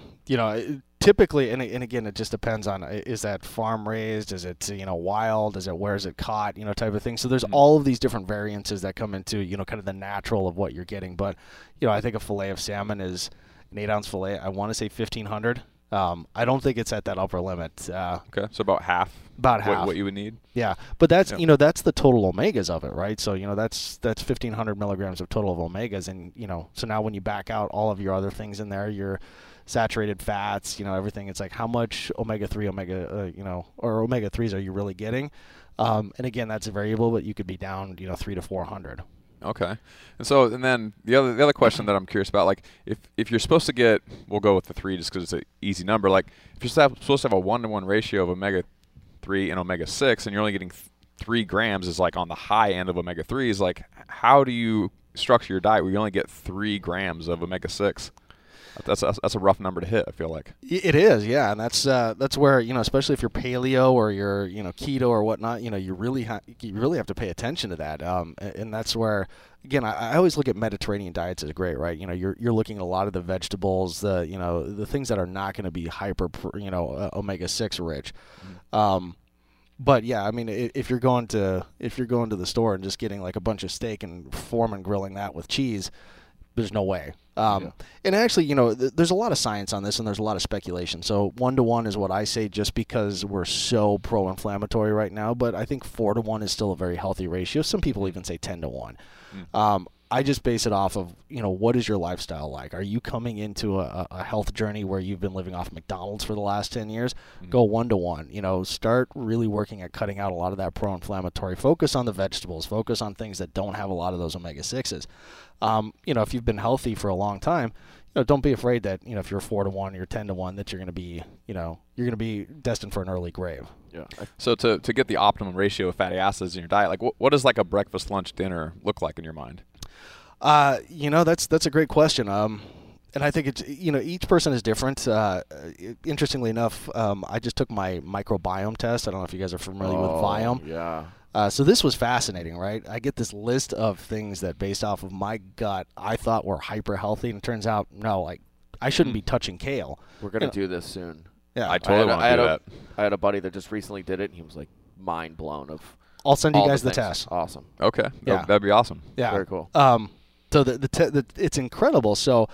Typically, and again, it just depends on, is that farm raised? Is it, wild? Where is it caught? Type of thing. So there's all of these different variances that come into, kind of the natural of what you're getting. But, I think a fillet of salmon is an 8-ounce fillet. I want to say 1,500. I don't think it's at that upper limit. Okay, so about half. About half. What you would need. Yeah, but that's that's the total omegas of it, right? So that's 1,500 milligrams of total of omegas, and so now when you back out all of your other things in there, your saturated fats, everything, it's like how much omega-3, or omega-3s are you really getting? And again, that's a variable, but you could be down 300 to 400. Okay, and then the other question that I'm curious about, like if you're supposed to get, we'll go with the 3 just because it's an ezy number. Like if you're supposed to have a 1-to-1 ratio of omega-3 and omega-6, and you're only getting 3 grams is like on the high end of omega-3s. Like how do you structure your diet where you only get 3 grams of omega-6? That's a rough number to hit, I feel like. It is, yeah, and that's where especially if you're paleo or you're keto or whatnot, you really have to pay attention to that, and that's where again I always look at Mediterranean diets as great, right? You're looking at a lot of the vegetables, the things that are not going to be hyper omega-6 rich. But yeah, I mean, if you're going to the store and just getting like a bunch of steak and Foreman grilling that with cheese, there's no way. And actually, there's a lot of science on this, and there's a lot of speculation. So 1-to-1 is what I say, just because we're so pro-inflammatory right now. But I think 4-to-1 is still a very healthy ratio. Some people even say 10-to-1. I just base it off of, what is your lifestyle like? Are you coming into a health journey where you've been living off McDonald's for the last 10 years? Go 1-to-1. Start really working at cutting out a lot of that pro-inflammatory. Focus on the vegetables. Focus on things that don't have a lot of those omega-6s. If you've been healthy for a long time, don't be afraid that, if you're 4-to-1, you're 10-to-1, that you're going to be destined for an early grave. Yeah. So to get the optimum ratio of fatty acids in your diet, like what does like a breakfast, lunch, dinner look like in your mind? That's a great question. And I think it's, each person is different. Interestingly enough, I just took my microbiome test. I don't know if you guys are familiar with Viome. Yeah. So this was fascinating, right? I get this list of things that based off of my gut I thought were hyper healthy, and it turns out, no, like I shouldn't be touching kale. We're going to do this soon. Yeah. I totally want to do that. I had a buddy that just recently did it, and he was like mind blown of I'll send you guys the things. test. Awesome. Okay. That'd be awesome. Yeah. Very cool. So it's incredible. So,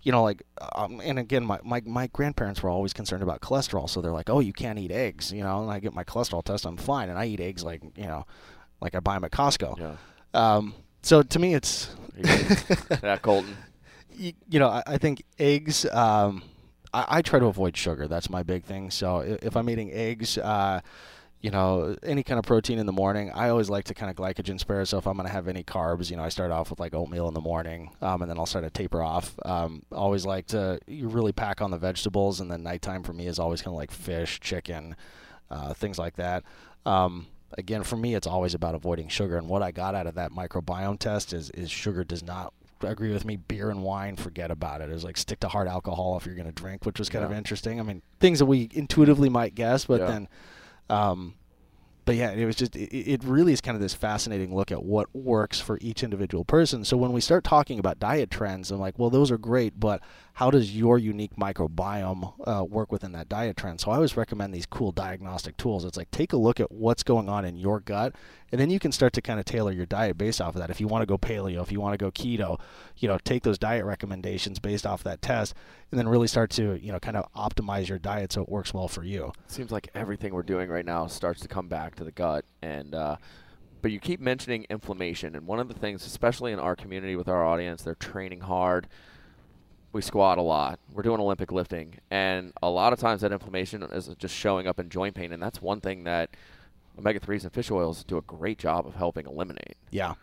and again, my grandparents were always concerned about cholesterol, so they're like, oh, you can't eat eggs, and I get my cholesterol test, I'm fine, and I eat eggs like I buy them at Costco. Yeah. So to me, it's yeah, Colton. I think eggs. I try to avoid sugar. That's my big thing. So if I'm eating eggs, any kind of protein in the morning, I always like to kind of glycogen spare. So if I'm going to have any carbs, I start off with like oatmeal in the morning, and then I'll start to taper off. Always like to really pack on the vegetables, and then nighttime for me is always kind of like fish, chicken, things like that. Again, for me, it's always about avoiding sugar. And what I got out of that microbiome test is sugar does not agree with me. Beer and wine, forget about it. It was like stick to hard alcohol if you're going to drink, which was kind of interesting. I mean, things that we intuitively might guess, but then but yeah, it was just, it really is kind of this fascinating look at what works for each individual person. So when we start talking about diet trends, I'm like, well, those are great, but how does your unique microbiome work within that diet trend? So I always recommend these cool diagnostic tools. It's like, take a look at what's going on in your gut, and then you can start to kind of tailor your diet based off of that. If you want to go paleo, if you want to go keto, take those diet recommendations based off that test, and then really start to, kind of optimize your diet so it works well for you. It seems like everything we're doing right now starts to come back to the gut, and but you keep mentioning inflammation, and one of the things, especially in our community with our audience, they're training hard. We squat a lot. We're doing Olympic lifting, and a lot of times that inflammation is just showing up in joint pain, and that's one thing that omega-3s and fish oils do a great job of helping eliminate. Yeah.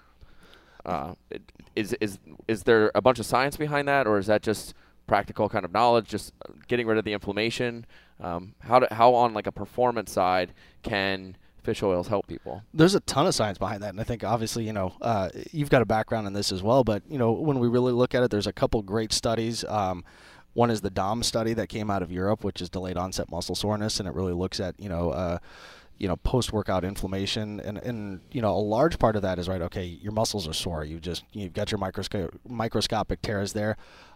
Is there a bunch of science behind that, or is that just practical kind of knowledge, just getting rid of the inflammation? How on like a performance side can fish oils help people? There's a ton of science behind that, and I think obviously you've got a background in this as well, but when we really look at it, there's a couple great studies. One is the DOM study that came out of Europe, which is delayed onset muscle soreness, and it really looks at post-workout inflammation, and a large part of that is, right, okay, your muscles are sore, you've got your microscopic tears there.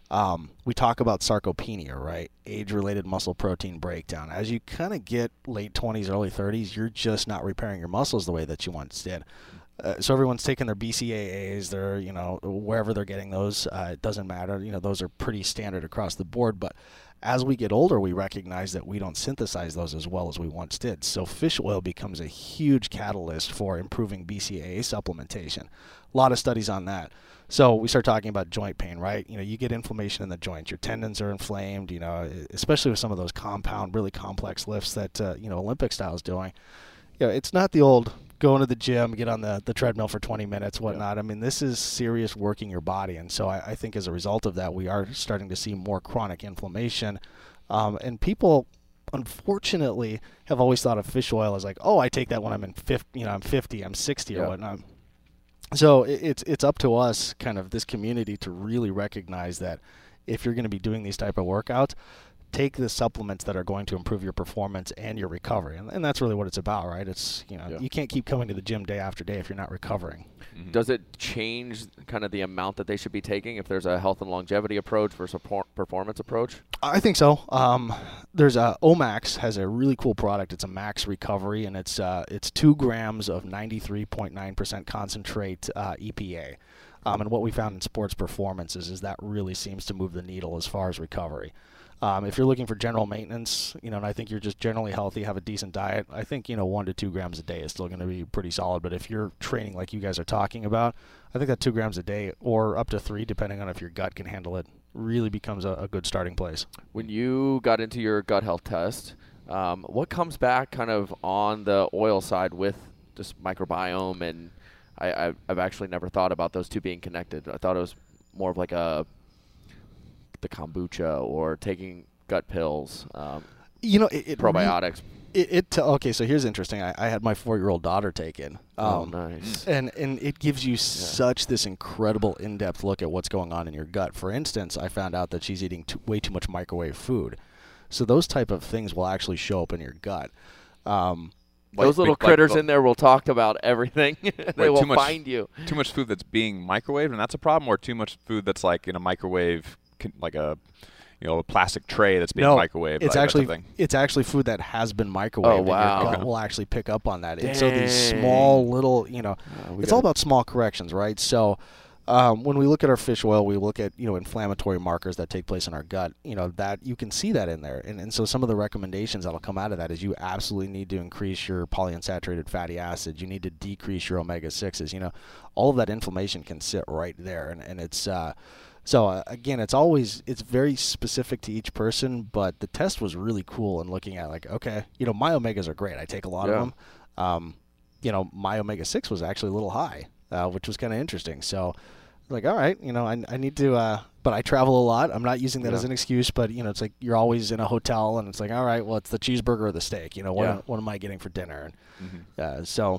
We talk about sarcopenia, right? Age-related muscle protein breakdown. As you kind of get late 20s, early 30s, you're just not repairing your muscles the way that you once did. So everyone's taking their BCAAs, their, wherever they're getting those, it doesn't matter. Those are pretty standard across the board. But as we get older, we recognize that we don't synthesize those as well as we once did. So fish oil becomes a huge catalyst for improving BCAA supplementation. A lot of studies on that. So we start talking about joint pain, right? You get inflammation in the joints. Your tendons are inflamed, especially with some of those compound, really complex lifts that, Olympic style is doing. It's not the old go into the gym, get on the treadmill for 20 minutes, whatnot. I mean, this is serious working your body. And so I think as a result of that, we are starting to see more chronic inflammation. And people, unfortunately, have always thought of fish oil as like, oh, I take that when I'm I'm 50, I'm 60 or whatnot. So it's up to us, kind of this community, to really recognize that if you're going to be doing these type of workouts, take the supplements that are going to improve your performance and your recovery. And that's really what it's about, right? It's, you can't keep coming to the gym day after day if you're not recovering. Mm-hmm. Does it change kind of the amount that they should be taking if there's a health and longevity approach versus a performance approach? I think so. There's Omax has a really cool product. It's a Max Recovery, and it's 2 grams of 93.9% concentrate EPA. And what we found in sports performance is that really seems to move the needle as far as recovery. If you're looking for general maintenance, and I think you're just generally healthy, have a decent diet, I think, 1 to 2 grams a day is still going to be pretty solid. But if you're training like you guys are talking about, I think that 2 grams a day or up to 3, depending on if your gut can handle it, really becomes a good starting place. When you got into your gut health test, what comes back kind of on the oil side with just microbiome? And I've actually never thought about those two being connected. I thought it was more of like the kombucha or taking gut pills, probiotics. Okay, so here's interesting. I had my 4-year-old daughter take it. Nice. And it gives you such this incredible in-depth look at what's going on in your gut. For instance, I found out that she's eating way too much microwave food. So those type of things will actually show up in your gut. Those little critters in there will talk about everything. They will find you. Too much food that's being microwaved, and that's a problem, or too much food that's like in a microwave, like a plastic tray that's being microwaved. It's actually food that has been microwaved. Oh, wow. And your gut will actually pick up on that. And so these small little, it's all about small corrections, right? So When we look at our fish oil, we look at, inflammatory markers that take place in our gut, that you can see that in there. And so some of the recommendations that'll come out of that is you absolutely need to increase your polyunsaturated fatty acids. You need to decrease your omega-6s. All of that inflammation can sit right there. And it's, again, it's very specific to each person, but the test was really cool in looking at like, okay, my omegas are great. I take a lot of them. My omega-6 was actually a little high, which was kind of interesting. So like, all right, I need to, but I travel a lot. I'm not using that as an excuse, but it's like you're always in a hotel and it's like, all right, well, it's the cheeseburger or the steak, what am I getting for dinner? And so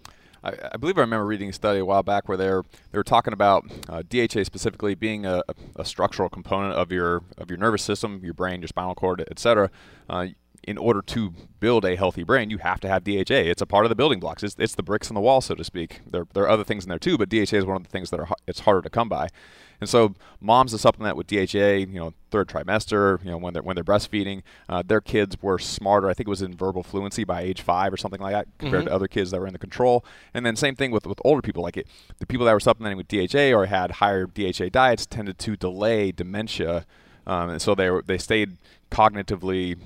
I believe I remember reading a study a while back where they were talking about DHA specifically being a structural component of your nervous system, your brain, your spinal cord, et cetera. In order to build a healthy brain, you have to have DHA. It's a part of the building blocks. It's the bricks in the wall, so to speak. There are other things in there too, but DHA is one of the things that it's harder to come by. And so moms that supplement with DHA, third trimester, when they're breastfeeding, their kids were smarter. I think it was in verbal fluency by age 5 or something like that compared to other kids that were in the control. And then same thing with older people. Like the people that were supplementing with DHA or had higher DHA diets tended to delay dementia, and so they stayed cognitively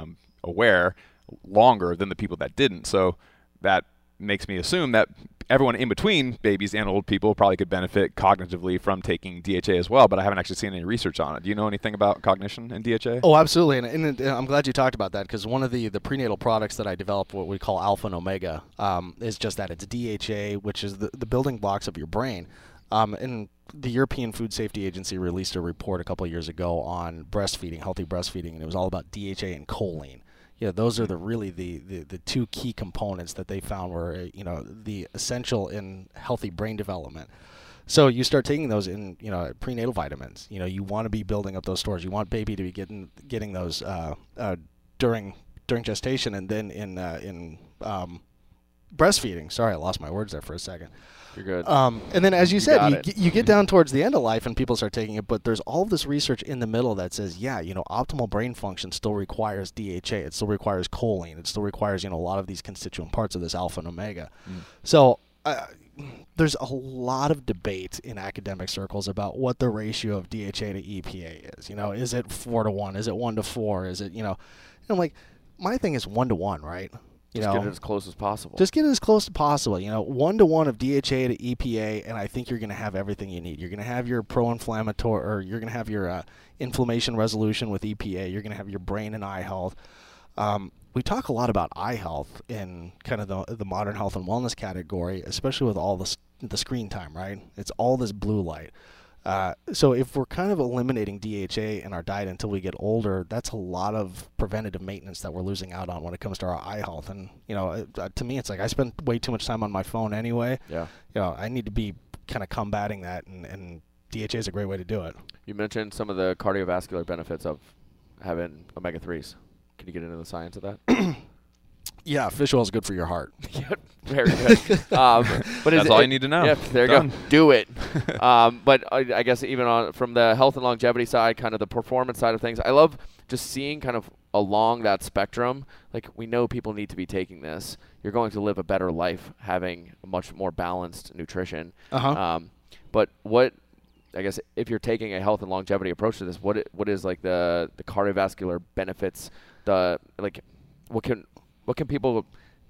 aware longer than the people that didn't. So that makes me assume that everyone in between babies and old people probably could benefit cognitively from taking DHA as well, but I haven't actually seen any research on it. Do you know anything about cognition and DHA? Oh, absolutely. And I'm glad you talked about that because one of the prenatal products that I developed, what we call Alpha and Omega, is just that. It's DHA, which is the building blocks of your brain. And the European Food Safety Agency released a report a couple of years ago on breastfeeding, healthy breastfeeding, and it was all about DHA and choline. Those are the two key components that they found were, the essential in healthy brain development. So you start taking those in, prenatal vitamins. You want to be building up those stores. You want baby to be getting those during gestation and then in breastfeeding. Sorry, I lost my words there for a second. You're good. And then, as you said, you get down towards the end of life and people start taking it, but there's all of this research in the middle that says, optimal brain function still requires DHA. It still requires choline. It still requires, a lot of these constituent parts of this alpha and omega. So there's a lot of debate in academic circles about what the ratio of DHA to EPA is. Is it 4-to-1? Is it 1-to-4? Is it, and I'm like, my thing is 1-to-1, right? Just get it as close as possible. Just get it as close as possible. 1-to-1 of DHA to EPA, and I think you're going to have everything you need. You're going to have your pro-inflammatory, or you're going to have your inflammation resolution with EPA. You're going to have your brain and eye health. We talk a lot about eye health in kind of the modern health and wellness category, especially with all the screen time, right? It's all this blue light. So if we're kind of eliminating DHA in our diet until we get older, that's a lot of preventative maintenance that we're losing out on when it comes to our eye health. And, to me, it's like I spend way too much time on my phone anyway. Yeah. I need to be kind of combating that, and DHA is a great way to do it. You mentioned some of the cardiovascular benefits of having omega-3s. Can you get into the science of that? Yeah, fish oil is good for your heart. Yeah, very good. But that's all you need to know. Yeah, there you go. Do it. But I guess even from the health and longevity side, kind of the performance side of things, I love just seeing kind of along that spectrum. Like, we know people need to be taking this. You're going to live a better life having a much more balanced nutrition. But what, I guess, if you're taking a health and longevity approach to this, what is like the cardiovascular benefits? What can people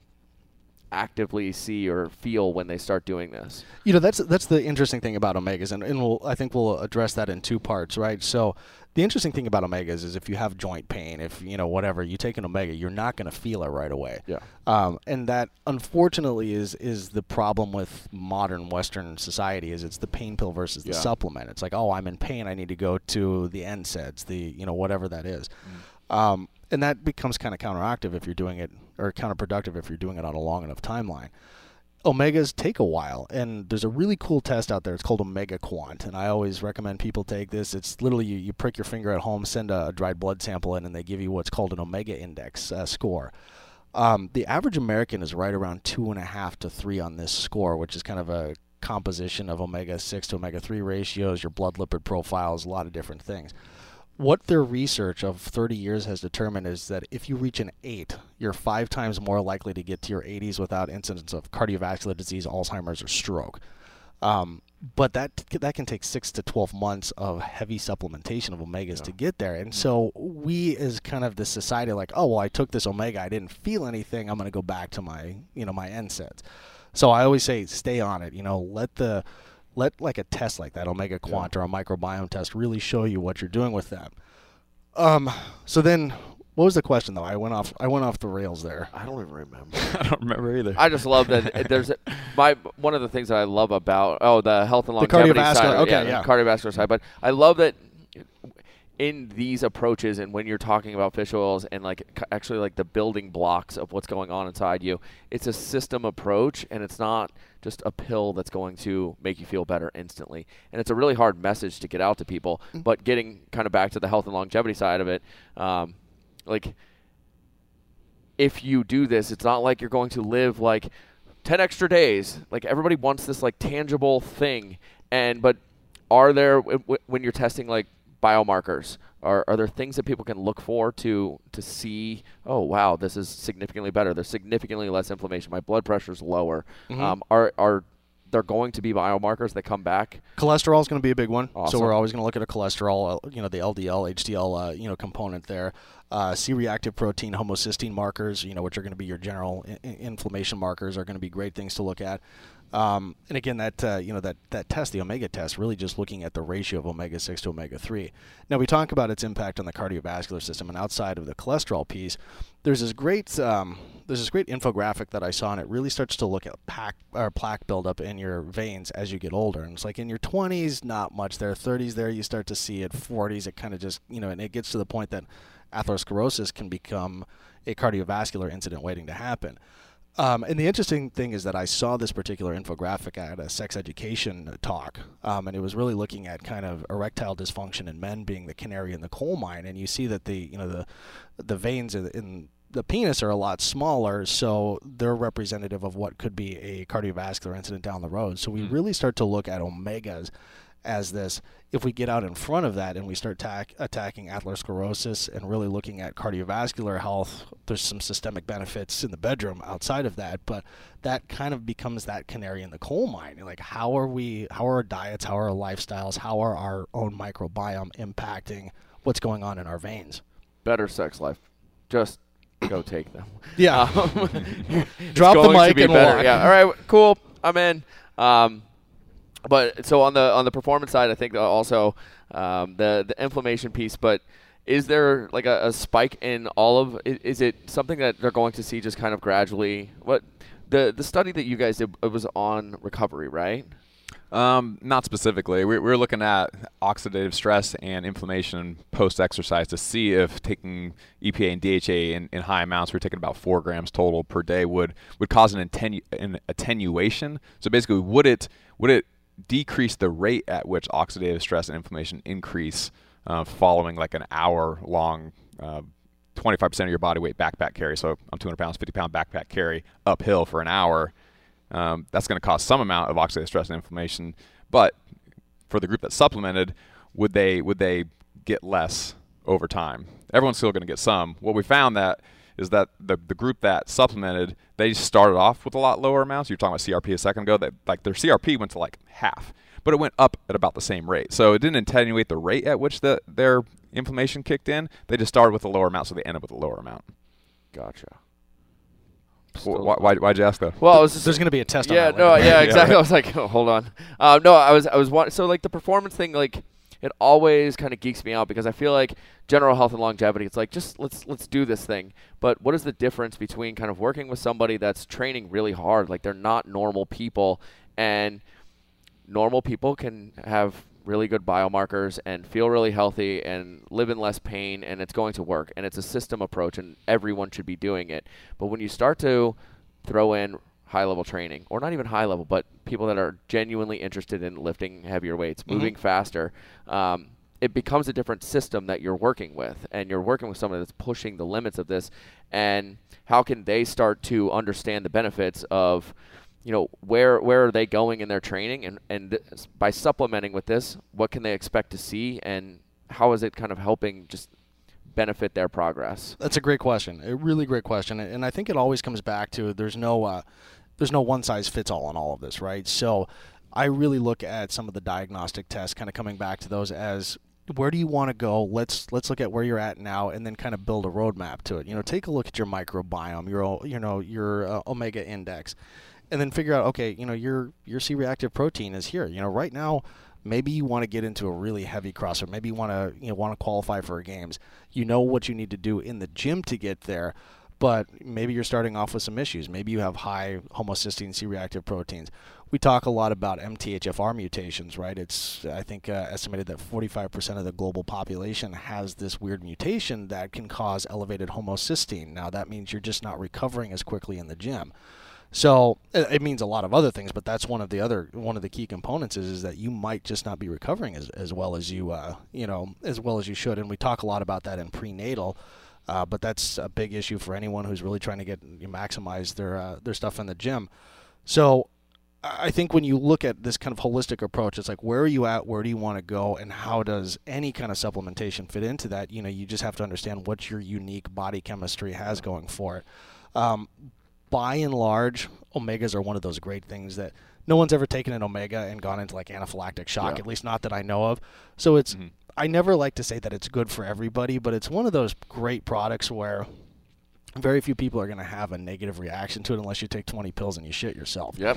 actively see or feel when they start doing this? That's the interesting thing about omegas, and I think we'll address that in two parts, right? So the interesting thing about omegas is if you have joint pain, if whatever, you take an omega, you're not going to feel it right away. Yeah. And that unfortunately is the problem with modern Western society, is it's the pain pill versus the supplement. It's like, oh, I'm in pain, I need to go to the NSAIDs, the whatever that is. And that becomes kind of counteractive if you're doing it, or counterproductive if you're doing it on a long enough timeline. Omegas take a while, and there's a really cool test out there. It's called Omega Quant, and I always recommend people take this. It's literally you prick your finger at home, send a dried blood sample in, and they give you what's called an Omega Index score. The average American is right around 2.5 to 3 on this score, which is kind of a composition of omega-6 to omega-3 ratios, your blood lipid profiles, a lot of different things. What their research of 30 years has determined is that if you reach an 8, you're 5 times more likely to get to your 80s without incidence of cardiovascular disease, Alzheimer's, or stroke. but that can take 6 to 12 months of heavy supplementation of omegas to get there. And so we, as kind of the society, like, oh well, I took this omega, I didn't feel anything, I'm going to go back to my my NSAIDs. So I always say stay on it. Let like a test like that, Omega Quant or a microbiome test, really show you what you're doing with that. So then, what was the question though? I went off the rails there. I don't even remember. I don't remember either. I just love that there's one of the things that I love about the health and longevity cardiovascular, side, yeah. the cardiovascular side. But I love that in these approaches, and when you're talking about fish oils and actually like the building blocks of what's going on inside you, it's a system approach, and it's not just a pill that's going to make you feel better instantly. And it's a really hard message to get out to people. But getting kind of back to the health and longevity side of it, like if you do this, it's not like you're going to live like 10 extra days. Like everybody wants this like tangible thing. But are there, when you're testing like biomarkers, are there things that people can look for to see, oh wow, this is significantly better, there's significantly less inflammation, my blood pressure's lower? Are there going to be biomarkers that come back? Cholesterol is going to be a big one. Awesome. So we're always going to look at a cholesterol, the LDL, HDL, component there. C-reactive protein, homocysteine markers, which are going to be your general inflammation markers, are going to be great things to look at. And again, that test, the omega test, really just looking at the ratio of omega-6 to omega-3. Now, we talk about its impact on the cardiovascular system, and outside of the cholesterol piece, there's this great infographic that I saw, and it really starts to look at plaque buildup in your veins as you get older. And it's like in your 20s, not much there. 30s there, you start to see it. 40s, it kind of just, and it gets to the point that atherosclerosis can become a cardiovascular incident waiting to happen. And the interesting thing is that I saw this particular infographic at a sex education talk, and it was really looking at kind of erectile dysfunction in men being the canary in the coal mine. And you see that the veins in the penis are a lot smaller, so they're representative of what could be a cardiovascular incident down the road. So we really start to look at omegas as this. If we get out in front of that and we start attacking atherosclerosis and really looking at cardiovascular health, there's some systemic benefits in the bedroom outside of that, but that kind of becomes that canary in the coal mine. Like, how are our diets, how are our lifestyles, how are our own microbiome impacting what's going on in our veins? Better sex life. Just go take them. Yeah. Drop the mic and walk. Yeah. All right, cool. I'm in. But so on the performance side, I think also the inflammation piece. But is there like a spike in all of? Is it something that they're going to see just kind of gradually? What the study that you guys did, it was on recovery, right? Not specifically. We're looking at oxidative stress and inflammation post-exercise to see if taking EPA and DHA in high amounts, we're taking about 4 grams total per day, would cause an attenuation. So basically, would it decrease the rate at which oxidative stress and inflammation increase following like an hour-long 25% of your body weight backpack carry? So I'm 200 pounds, 50-pound backpack carry uphill for an hour. That's going to cause some amount of oxidative stress and inflammation. But for the group that supplemented, would they get less over time? Everyone's still going to get some. What we found is that the group that supplemented, they started off with a lot lower amounts. You were talking about CRP a second ago. That like their CRP went to like half, but it went up at about the same rate. So it didn't attenuate the rate at which their inflammation kicked in. They just started with a lower amount, so they ended with a lower amount. Gotcha. Why'd you ask that? Well, there's going to be a test on that later. Yeah, exactly. I was like, oh, hold on. No, I was so like the performance thing, like it always kind of geeks me out because I feel like general health and longevity, it's like just let's do this thing. But what is the difference between kind of working with somebody that's training really hard, like they're not normal people, and normal people can have really good biomarkers and feel really healthy and live in less pain, and it's going to work, and it's a system approach, and everyone should be doing it. But when you start to throw in high-level training, or not even high-level, but people that are genuinely interested in lifting heavier weights, moving faster, it becomes a different system that you're working with, and you're working with someone that's pushing the limits of this. And how can they start to understand the benefits of, where are they going in their training, and by supplementing with this, what can they expect to see, and how is it kind of helping just benefit their progress? That's a great question, a really great question, and I think it always comes back to there's no one size fits all in all of this, right? So I really look at some of the diagnostic tests, kind of coming back to those as where do you want to go? Let's look at where you're at now, and then kind of build a roadmap to it. Take a look at your microbiome, your omega index, and then figure out, okay, your C-reactive protein is here. Right now, maybe you want to get into a really heavy crosser. Maybe you want to qualify for games. You know what you need to do in the gym to get there, but maybe you're starting off with some issues. Maybe you have high homocysteine C-reactive proteins. We talk a lot about MTHFR mutations, right? It's, I think, estimated that 45% of the global population has this weird mutation that can cause elevated homocysteine. Now, that means you're just not recovering as quickly in the gym. So it means a lot of other things, but that's one of the key components is that you might just not be recovering as well as you should. And we talk a lot about that in prenatal. But that's a big issue for anyone who's really trying to maximize their stuff in the gym. So I think when you look at this kind of holistic approach, it's like, where are you at? Where do you want to go? And how does any kind of supplementation fit into that? You just have to understand what your unique body chemistry has going for it. By and large, omegas are one of those great things that no one's ever taken an omega and gone into like anaphylactic shock, at least not that I know of. So it's, I never like to say that it's good for everybody, but it's one of those great products where very few people are going to have a negative reaction to it unless you take 20 pills and you shit yourself. Yep.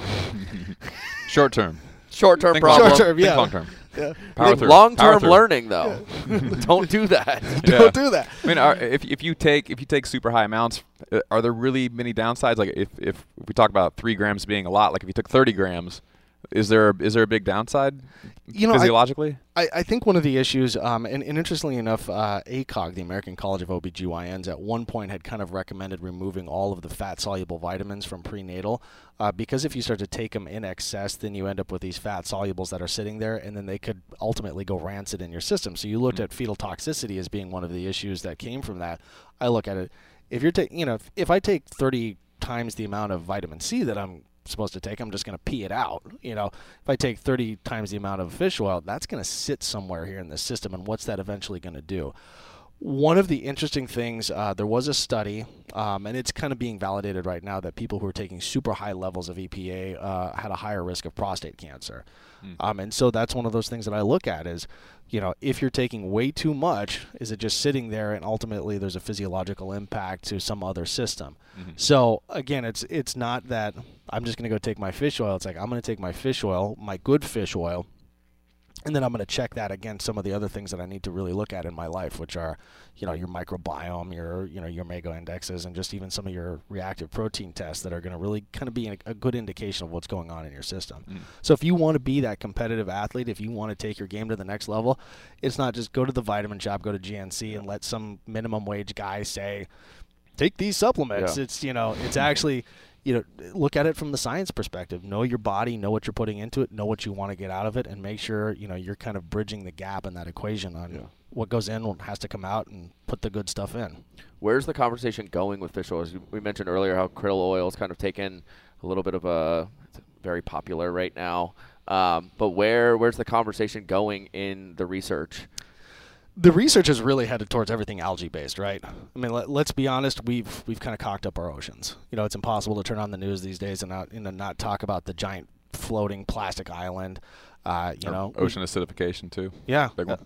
Short term. Short-term problem. Short-term, yeah. Long term. Yeah. Power through. Long-term Power through. learning, though. Don't do that. Don't do that. I mean, if you take super high amounts, are there really many downsides? Like if we talk about 3 grams being a lot, like if you took 30 grams, is there a big downside physiologically? I think one of the issues, and interestingly enough, ACOG, the American College of OBGYNs, at one point had kind of recommended removing all of the fat-soluble vitamins from prenatal because if you start to take them in excess, then you end up with these fat solubles that are sitting there, and then they could ultimately go rancid in your system. So you looked at fetal toxicity as being one of the issues that came from that. I look at it, if you're if I take 30 times the amount of vitamin C that I'm supposed to take, I'm just going to pee it out. If I take 30 times the amount of fish oil, that's going to sit somewhere here in the system, and what's that eventually going to do? One of the interesting things, there was a study, and it's kind of being validated right now, that people who are taking super high levels of EPA had a higher risk of prostate cancer. And so that's one of those things that I look at is, if you're taking way too much, is it just sitting there and ultimately there's a physiological impact to some other system? So again, it's not that I'm just going to go take my fish oil. It's like I'm going to take my fish oil, my good fish oil, and then I'm going to check that against some of the other things that I need to really look at in my life, which are, your microbiome, your omega indexes, and just even some of your reactive protein tests that are going to really kind of be a good indication of what's going on in your system. So if you want to be that competitive athlete, if you want to take your game to the next level, it's not just go to the vitamin shop, go to GNC, and let some minimum wage guy say, take these supplements. Yeah. It's actually, look at it from the science perspective. Know your body, know what you're putting into it, know what you want to get out of it, and make sure, you're kind of bridging the gap in that equation on what goes in, what has to come out, and put the good stuff in. Where's the conversation going with fish oils? We mentioned earlier how krill oil's kind of taken a little bit of it's very popular right now. But where's the conversation going in the research? The research is really headed towards everything algae-based, right? I mean, let's be honest. We've kind of cocked up our oceans. It's impossible to turn on the news these days and not talk about the giant floating plastic island. Ocean acidification too. Yeah, big one.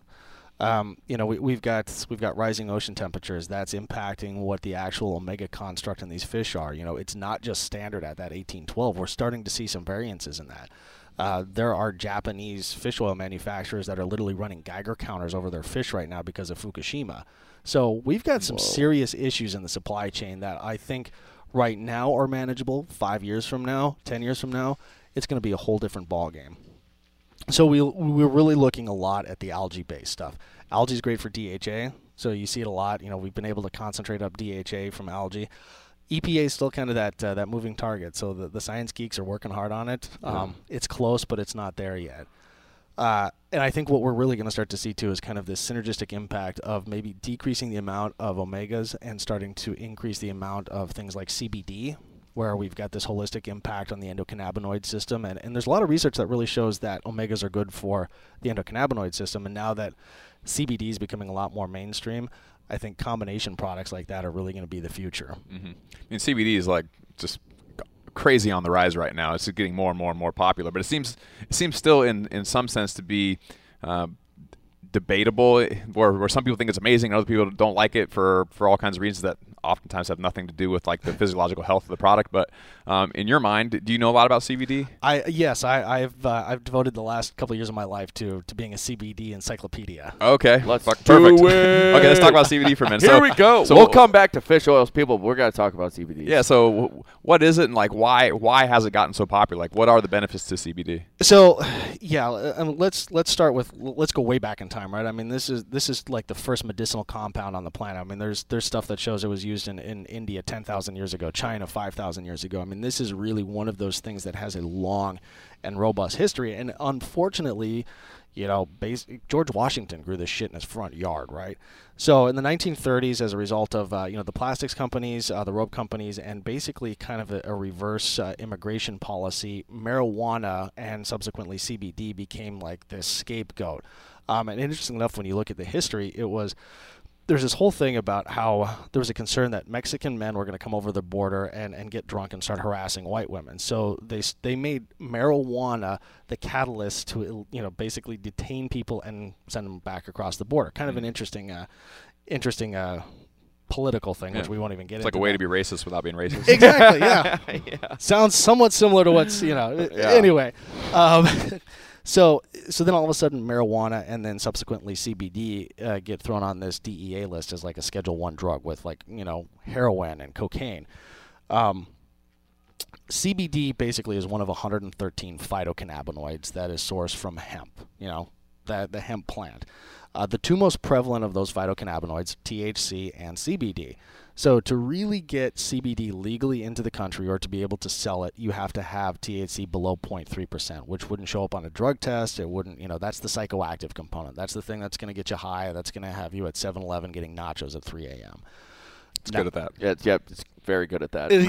We've got rising ocean temperatures. That's impacting what the actual omega construct in these fish are. It's not just standard at that 1812. We're starting to see some variances in that. There are Japanese fish oil manufacturers that are literally running Geiger counters over their fish right now because of Fukushima. So we've got some serious issues in the supply chain that I think right now are manageable. 5 years from now, 10 years from now, it's going to be a whole different ballgame. So we're really looking a lot at the algae-based stuff. Algae is great for DHA, so you see it a lot. We've been able to concentrate up DHA from algae. EPA is still kind of that moving target, so the science geeks are working hard on it. It's close, but it's not there yet. And I think what we're really going to start to see, too, is kind of this synergistic impact of maybe decreasing the amount of omegas and starting to increase the amount of things like CBD, where we've got this holistic impact on the endocannabinoid system. And there's a lot of research that really shows that omegas are good for the endocannabinoid system. And now that CBD is becoming a lot more mainstream, I think combination products like that are really going to be the future. I mean, CBD is like just crazy on the rise right now. It's getting more and more and more popular, but it seems still in some sense to be debatable, where some people think it's amazing and other people don't like it for all kinds of reasons that oftentimes have nothing to do with like the physiological health of the product. But in your mind, do you know a lot about CBD? I've devoted the last couple of years of my life to being a CBD encyclopedia. Okay, Let's perfect. do it. Okay, let's talk about CBD for a minute. Here we go. So we'll come back to fish oils, people. But we're gonna talk about CBD. Yeah. So what is it, and like why has it gotten so popular? Like, what are the benefits to CBD? So, yeah, let's start with, let's go way back in time, right? I mean, this is like the first medicinal compound on the planet. I mean, there's stuff that shows it was used in India 10,000 years ago, China 5,000 years ago. I mean, this is really one of those things that has a long and robust history. And unfortunately, George Washington grew this shit in his front yard, right? So in the 1930s, as a result of the plastics companies, the rope companies, and basically kind of a reverse immigration policy, marijuana and subsequently CBD became like this scapegoat. And interesting enough, when you look at the history, there's this whole thing about how there was a concern that Mexican men were going to come over the border and get drunk and start harassing white women. So they made marijuana the catalyst to basically detain people and send them back across the border. Kind of an interesting political thing, which we won't even get into. It's like a way to be racist without being racist. Exactly, yeah. Yeah. Sounds somewhat similar to what's, anyway. So then all of a sudden marijuana and then subsequently CBD get thrown on this DEA list as like a Schedule I drug with heroin and cocaine. CBD basically is one of 113 phytocannabinoids that is sourced from hemp, the hemp plant. The two most prevalent of those phytocannabinoids, THC and CBD. So to really get CBD legally into the country or to be able to sell it, you have to have THC below 0.3%, which wouldn't show up on a drug test. It wouldn't, that's the psychoactive component. That's the thing that's going to get you high. That's going to have you at 7-Eleven getting nachos at 3 a.m. It's good at that. Yeah, it's very good at that.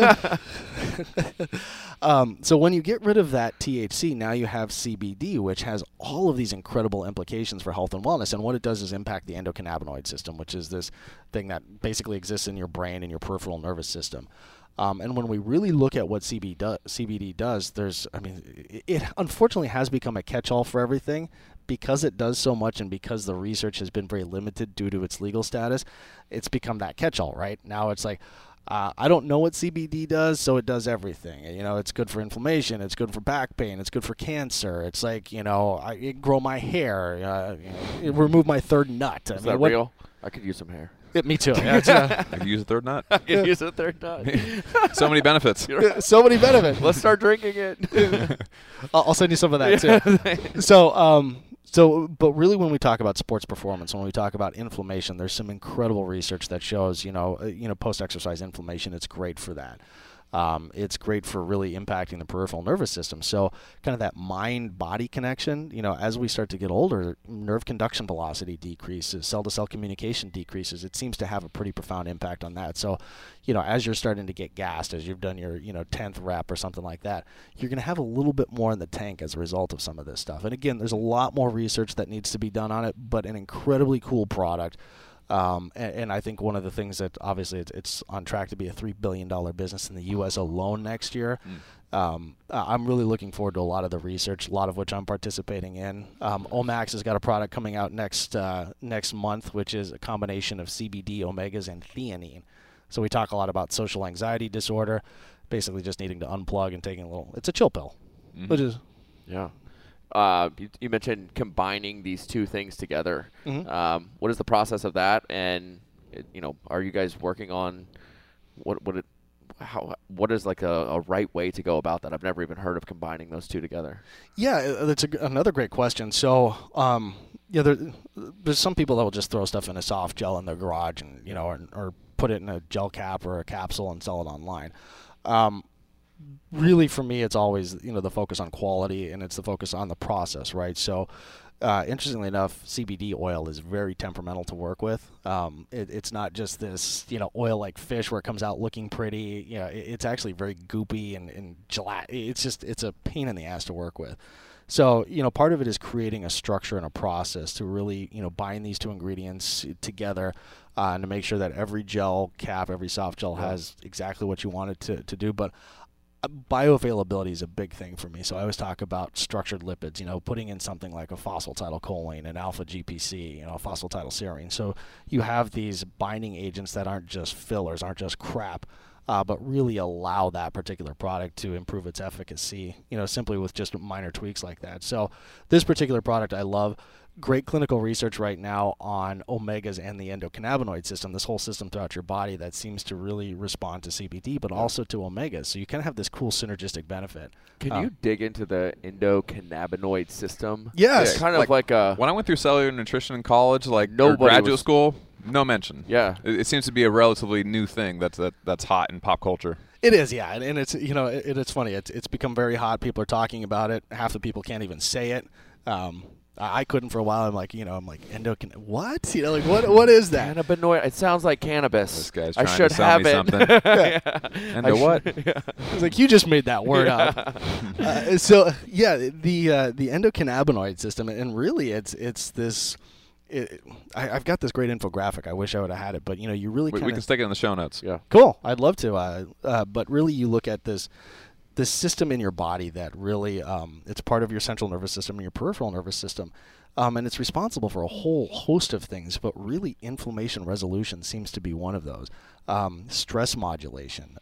So when you get rid of that THC, now you have CBD, which has all of these incredible implications for health and wellness. And what it does is impact the endocannabinoid system, which is this thing that basically exists in your brain and your peripheral nervous system. And when we really look at what CBD does, it unfortunately has become a catch-all for everything. Because it does so much and because the research has been very limited due to its legal status, it's become that catch-all, right? Now it's like, I don't know what CBD does, so it does everything. It's good for inflammation. It's good for back pain. It's good for cancer. It's like, it grow my hair, remove my third nut. Is that real? I could use some hair. Me too. Yeah, I could use a third nut. I could use a third nut. So many benefits. So many benefits. Let's start drinking it. I'll send you some of that too. But really when we talk about sports performance, when we talk about inflammation, there's some incredible research that shows, post-exercise inflammation, it's great for that. It's great for really impacting the peripheral nervous system. So kind of that mind-body connection, as we start to get older, nerve conduction velocity decreases, cell-to-cell communication decreases. It seems to have a pretty profound impact on that. So, as you're starting to get gassed, as you've done your, 10th rep or something like that, you're going to have a little bit more in the tank as a result of some of this stuff. And again, there's a lot more research that needs to be done on it, but an incredibly cool product. And I think one of the things that obviously it's on track to be a $3 billion business in the U.S. alone next year. I'm really looking forward to a lot of the research, a lot of which I'm participating in. Omax has got a product coming out next month, which is a combination of CBD, omegas, and theanine. So we talk a lot about social anxiety disorder, basically just needing to unplug and taking it's a chill pill, which is... Yeah. You mentioned combining these two things together. Mm-hmm. What is the process of that? And are you guys working on what is like a right way to go about that? I've never even heard of combining those two together. Yeah, that's another great question. So, there's some people that will just throw stuff in a soft gel in their garage and or put it in a gel cap or a capsule and sell it online. Really, for me, it's always, the focus on quality and it's the focus on the process, right? So, interestingly enough, CBD oil is very temperamental to work with. It's not just this, oil like fish where it comes out looking pretty. It's actually very goopy and it's a pain in the ass to work with. So, part of it is creating a structure and a process to really, bind these two ingredients together and to make sure that every gel cap, every soft gel has exactly what you want it to do. But bioavailability is a big thing for me. So I always talk about structured lipids, putting in something like a phosphatidylcholine and alpha GPC, phosphatidylserine. So you have these binding agents that aren't just fillers, aren't just crap, but really allow that particular product to improve its efficacy, simply with just minor tweaks like that. So this particular product I love. Great clinical research right now on omegas and the endocannabinoid system, this whole system throughout your body that seems to really respond to CBD, but also to omegas. So you kind of have this cool synergistic benefit. Can you dig into the endocannabinoid system? Yes. It's kind of like a... When I went through cellular nutrition in college, or Nobody graduate school, no mention. Yeah. It seems to be a relatively new thing that's hot in pop culture. It is, yeah, and it's it's funny. It's become very hot. People are talking about it. Half the people can't even say it. I couldn't for a while. I'm like what? What is that? Cannabinoid. It sounds like cannabis. This guy's I trying should to sell have me it. something. Endo what? I was like, you just made that word up. So yeah, the endocannabinoid system, and really it's this. I've got this great infographic. I wish I would have had it, but you really We can stick it in the show notes. Yeah. Cool. I'd love to. But really, you look at this system in your body that really it's part of your central nervous system and your peripheral nervous system, and it's responsible for a whole host of things, but really inflammation resolution seems to be one of those. Stress modulation.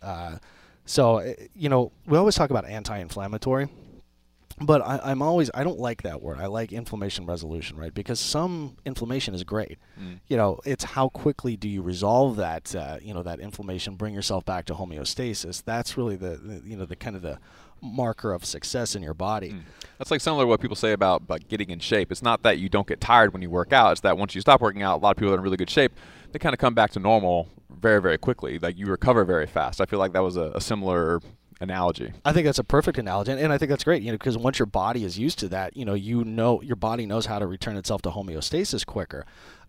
So we always talk about anti-inflammatory, but I don't like that word. I like inflammation resolution, right? Because some inflammation is great. It's how quickly do you resolve that, that inflammation, bring yourself back to homeostasis. That's really the kind of the marker of success in your body. That's like similar to what people say about getting in shape. It's not that you don't get tired when you work out. It's that once you stop working out, a lot of people that are in really good shape, they kind of come back to normal very, very quickly. Like you recover very fast. I feel like that was a similar analogy. I think that's a perfect analogy, and I think that's great, because once your body is used to that, your body knows how to return itself to homeostasis quicker.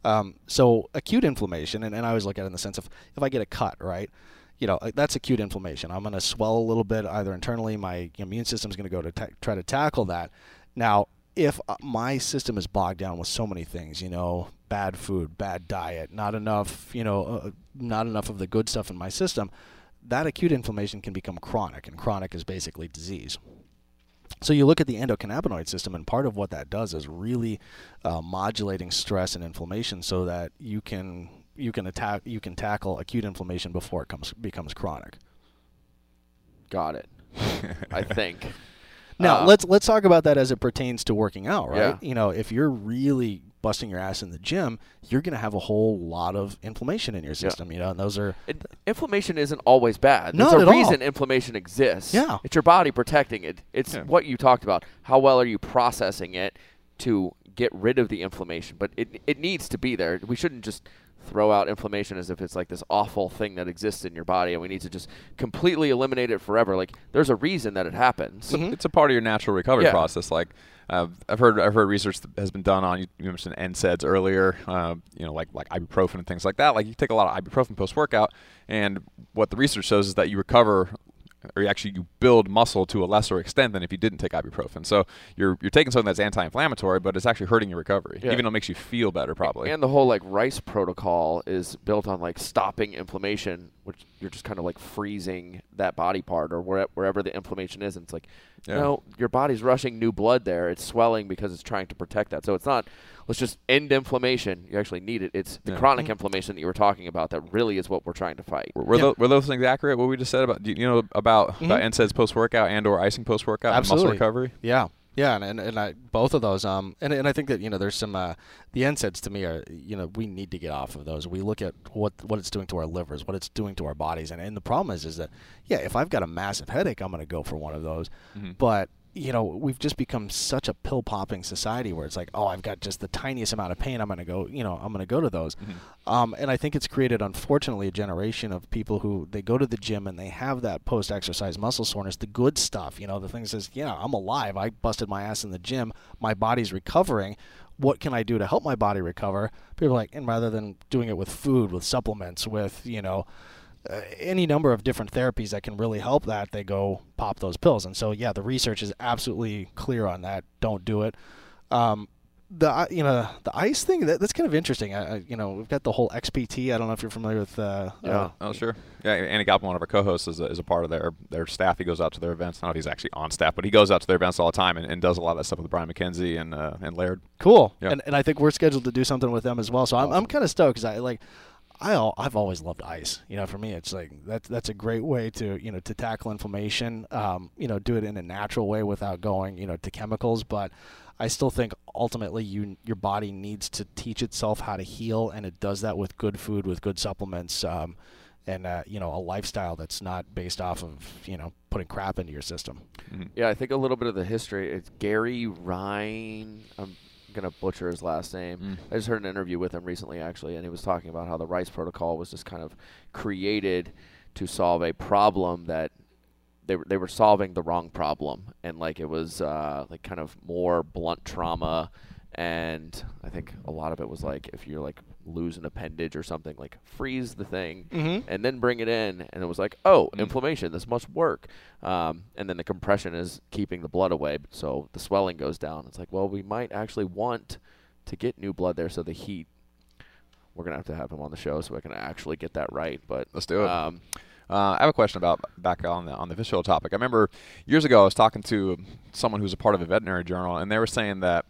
So acute inflammation, and I always look at it in the sense of if I get a cut, right, that's acute inflammation. I'm going to swell a little bit either internally, my immune system is going to go to try to tackle that. Now, if my system is bogged down with so many things, bad food, bad diet, not enough of the good stuff in my system, that acute inflammation can become chronic, and chronic is basically disease. So you look at the endocannabinoid system, and part of what that does is really modulating stress and inflammation so that you can tackle acute inflammation before it becomes chronic. Got it. I think. Now let's talk about that as it pertains to working out, right? Yeah. If you're really busting your ass in the gym, you're going to have a whole lot of inflammation in your system, and those are... Inflammation isn't always bad. Not There's at a all. reason inflammation exists. Yeah. It's your body protecting it. It's what you talked about. How well are you processing it to get rid of the inflammation? But it needs to be there. We shouldn't just throw out inflammation as if it's like this awful thing that exists in your body and we need to just completely eliminate it forever. Like, there's a reason that it happens. It's a part of your natural recovery process. Like I've heard research that has been done on, you mentioned NSAIDs earlier, like ibuprofen and things like that. Like you take a lot of ibuprofen post-workout, and what the research shows is that you recover, or you build muscle to a lesser extent than if you didn't take ibuprofen. So you're taking something that's anti-inflammatory, but it's actually hurting your recovery, even though it makes you feel better probably. And the whole RICE protocol is built on stopping inflammation, which you're just kind of freezing that body part or wherever the inflammation is. And it's your body's rushing new blood there. It's swelling because it's trying to protect that. So it's not, let's just end inflammation. You actually need it. It's the chronic inflammation that you were talking about that really is what we're trying to fight. Were those things accurate, what we just said about, about NSAIDs post-workout and or icing post-workout and muscle recovery? Yeah. Yeah, and both of those, and I think that there's some the NSAIDs to me are we need to get off of those. We look at what it's doing to our livers, what it's doing to our bodies, and the problem is that if I've got a massive headache, I'm going to go for one of those, but we've just become such a pill popping society where it's like, oh, I've got just the tiniest amount of pain, I'm going to go to those, and I think it's created, unfortunately, a generation of people who they go to the gym and they have that post exercise muscle soreness, the good stuff, the thing says, I'm alive, I busted my ass in the gym, my body's recovering. What can I do to help my body recover? People are like, and rather than doing it with food, with supplements, with any number of different therapies that can really help that, they go pop those pills. And so, the research is absolutely clear on that. Don't do it. the ice thing, that's kind of interesting. We've got the whole XPT. I don't know if you're familiar with. Oh, sure. Yeah, Andy Galpin, one of our co-hosts, is a part of their staff. He goes out to their events. I don't know if he's actually on staff, but he goes out to their events all the time and does a lot of that stuff with Brian McKenzie and Laird. Cool. Yeah. And I think we're scheduled to do something with them as well. So I'm kind of stoked because I've always loved ice. For me, it's like that's a great way to to tackle inflammation. Do it in a natural way without going to chemicals. But I still think ultimately your body needs to teach itself how to heal, and it does that with good food, with good supplements, and a lifestyle that's not based off of putting crap into your system. Mm-hmm. Yeah, I think a little bit of the history. It's Gary Ryan. I'm gonna butcher his last name. I just heard an interview with him recently, actually, and he was talking about how the Rice Protocol was just kind of created to solve a problem that they were solving the wrong problem, and like it was like kind of more blunt trauma, and I think a lot of it was like if you're like lose an appendage or something, like freeze the thing and then bring it in, and it was like, inflammation, this must work, and then the compression is keeping the blood away, so the swelling goes down. It's like, well, we might actually want to get new blood there, so the heat, we're gonna have to have him on the show so I can actually get that right. But let's do it. I have a question about back on the fish oil topic. I remember years ago I was talking to someone who's a part of a veterinary journal, and they were saying that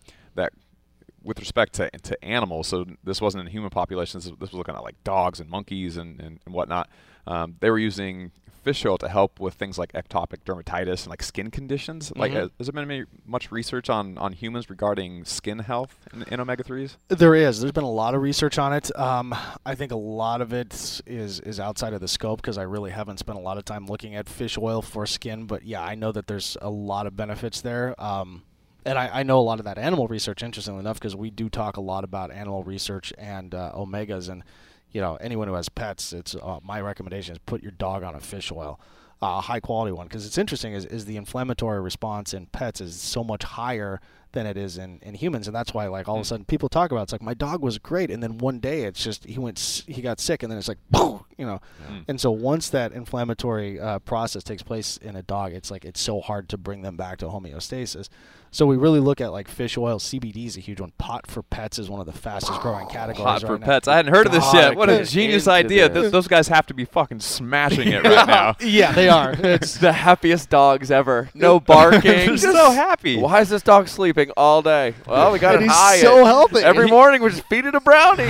with respect to animals, so this wasn't in human populations, this was looking at like dogs and monkeys and whatnot, they were using fish oil to help with things like ectopic dermatitis and like skin conditions. Like, has there been much research on humans regarding skin health in omega-3s? There's been a lot of research on it. I think a lot of it is outside of the scope because I really haven't spent a lot of time looking at fish oil for skin, but yeah, I know that there's a lot of benefits there. And I know a lot of that animal research, interestingly enough, because we do talk a lot about animal research and omegas. And, anyone who has pets, it's my recommendation is put your dog on a fish oil, a high-quality one. Because it's interesting is the inflammatory response in pets is so much higher than it is in humans. And that's why, like, all of a sudden people talk about, it's like, my dog was great. And then one day it's just he got sick, and then it's like, boom, And so once that inflammatory process takes place in a dog, it's like it's so hard to bring them back to homeostasis. So we really look at like fish oil. CBD is a huge one. Pot for pets is one of the fastest growing categories. Pot for right now. pets. I hadn't heard of this yet. What a genius idea. Those guys have to be fucking smashing it right now. Yeah, they are. It's the happiest dogs ever. No barking. They're so happy. Why is this dog sleeping all day? Well, we got to hide it. He's so healthy. Every morning we just feed it a brownie.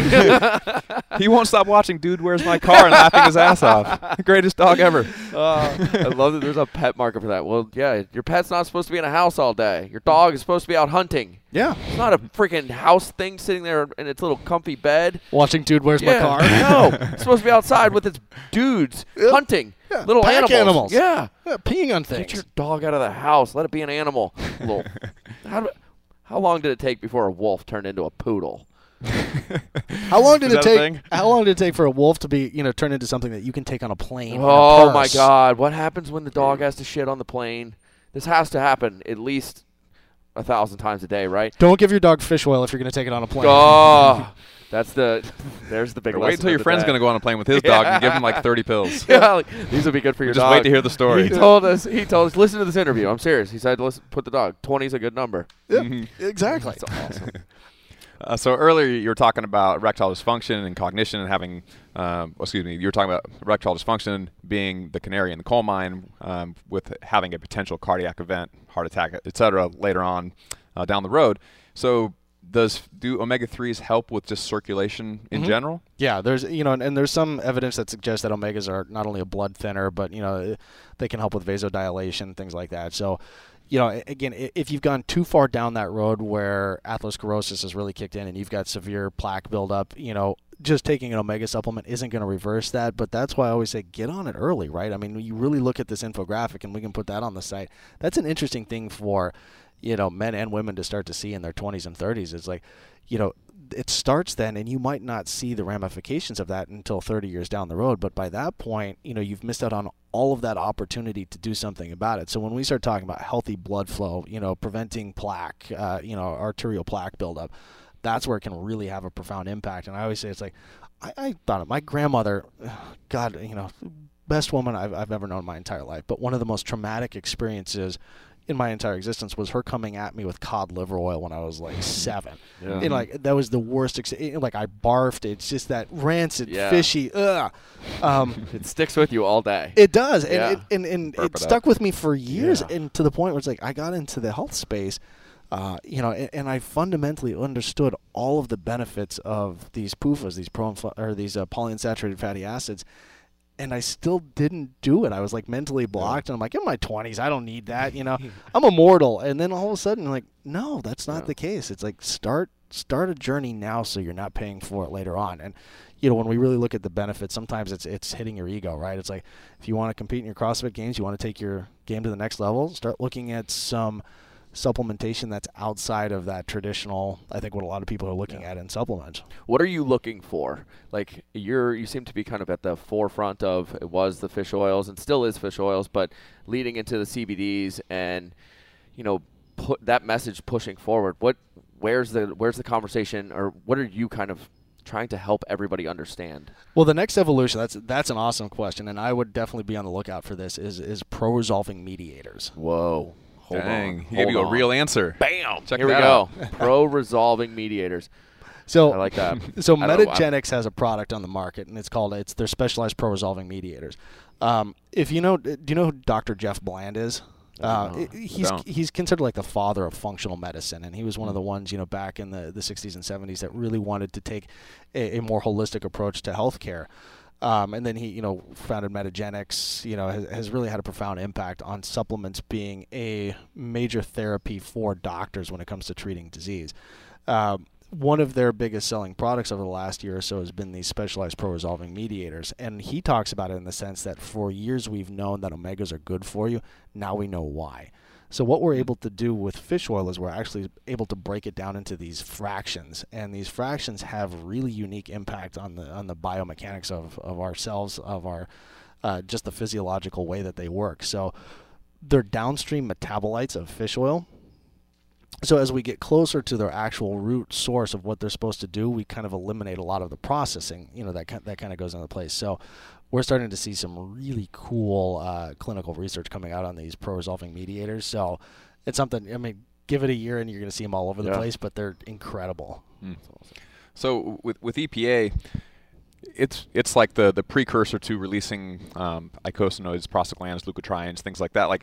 He won't stop watching Dude, Where's My Car and laughing his ass off. The greatest dog ever. I love that there's a pet market for that. Well, yeah, your pet's not supposed to be in a house all day. Your dog is supposed to be out hunting. Yeah. It's not a freaking house thing sitting there in its little comfy bed. Watching Dude, Where's My Car? No. It's supposed to be outside with its dudes hunting. Yeah. Little Pack animals. Yeah. Peeing on things. Get your dog out of the house. Let it be an animal. How long did it take before a wolf turned into a poodle? How long did it take for a wolf to be, turn into something that you can take on a plane? Oh my God! What happens when the dog has to shit on the plane? This has to happen at least 1,000 times a day, right? Don't give your dog fish oil if you're going to take it on a plane. Oh, there's the big lesson. Wait until your friend's going to go on a plane with his dog and give him like 30 pills. Yeah, like, these would be good for your just dog. Wait to hear the story. He told us, listen to this interview. I'm serious. He said, listen, put the dog. 20 is a good number. Yeah, exactly. That's awesome. So earlier you were talking about erectile dysfunction and cognition and having, you were talking about erectile dysfunction being the canary in the coal mine with having a potential cardiac event, heart attack, etc. later on down the road. So do omega-3s help with just circulation in general? Yeah, there's and there's some evidence that suggests that omegas are not only a blood thinner, but they can help with vasodilation, things like that. So, again, if you've gone too far down that road where atherosclerosis has really kicked in and you've got severe plaque buildup, just taking an omega supplement isn't going to reverse that. But that's why I always say get on it early, right? I mean, you really look at this infographic, and we can put that on the site. That's an interesting thing for men and women to start to see in their 20s and 30s. It's like, it starts then, and you might not see the ramifications of that until 30 years down the road. But by that point, you've missed out on all of that opportunity to do something about it. So when we start talking about healthy blood flow, preventing plaque, arterial plaque buildup, that's where it can really have a profound impact. And I always say, it's like, I thought of my grandmother, God, best woman I've ever known in my entire life, but one of the most traumatic experiences in my entire existence was her coming at me with cod liver oil when I was like 7. Yeah. And like that was the worst. Like I barfed. It's just that rancid, fishy. Ugh. It sticks with you all day. It does, Yeah. and it stuck with me for years, and to the point where it's like I got into the health space, and I fundamentally understood all of the benefits of these PUFAs, these polyunsaturated fatty acids. And I still didn't do it. I was like mentally blocked, and I'm like, in my 20s, I don't need that. I'm immortal. And then all of a sudden, I'm like, no, that's not the case. It's like start a journey now, so you're not paying for it later on. And when we really look at the benefits, sometimes it's hitting your ego, right? It's like if you want to compete in your CrossFit games, you want to take your game to the next level, start looking at some supplementation that's outside of that traditional, I think, what a lot of people are looking at in supplements. What are you looking for? Like you seem to be kind of at the forefront of, it was the fish oils and still is fish oils, but leading into the CBDs and put that message pushing forward. Where's the conversation, or what are you kind of trying to help everybody understand? Well, the next evolution, that's an awesome question, and I would definitely be on the lookout for this, is pro-resolving mediators. Whoa. Dang, he gave you a real answer. Bam! Check Here we that go. out. Pro-resolving mediators. So I like that. So Metagenics has a product on the market, and it's their specialized pro-resolving mediators. Do you know who Dr. Jeff Bland is? He's considered like the father of functional medicine, and he was one of the ones back in the 60s and 70s that really wanted to take a more holistic approach to healthcare. And then he, founded Metagenics, has really had a profound impact on supplements being a major therapy for doctors when it comes to treating disease. One of their biggest selling products over the last year or so has been these specialized pro-resolving mediators. And he talks about it in the sense that for years we've known that omegas are good for you. Now we know why. So what we're able to do with fish oil is we're actually able to break it down into these fractions, and these fractions have really unique impact on the biomechanics of our cells, of our just the physiological way that they work. So they're downstream metabolites of fish oil. So as we get closer to their actual root source of what they're supposed to do, we kind of eliminate a lot of the processing, that kind of goes into place. So we're starting to see some really cool clinical research coming out on these pro-resolving mediators. So it's something, give it a year and you're going to see them all over the place, but they're incredible. So with EPA, it's like the precursor to releasing eicosanoids, prostaglandins, leukotrienes, things like that.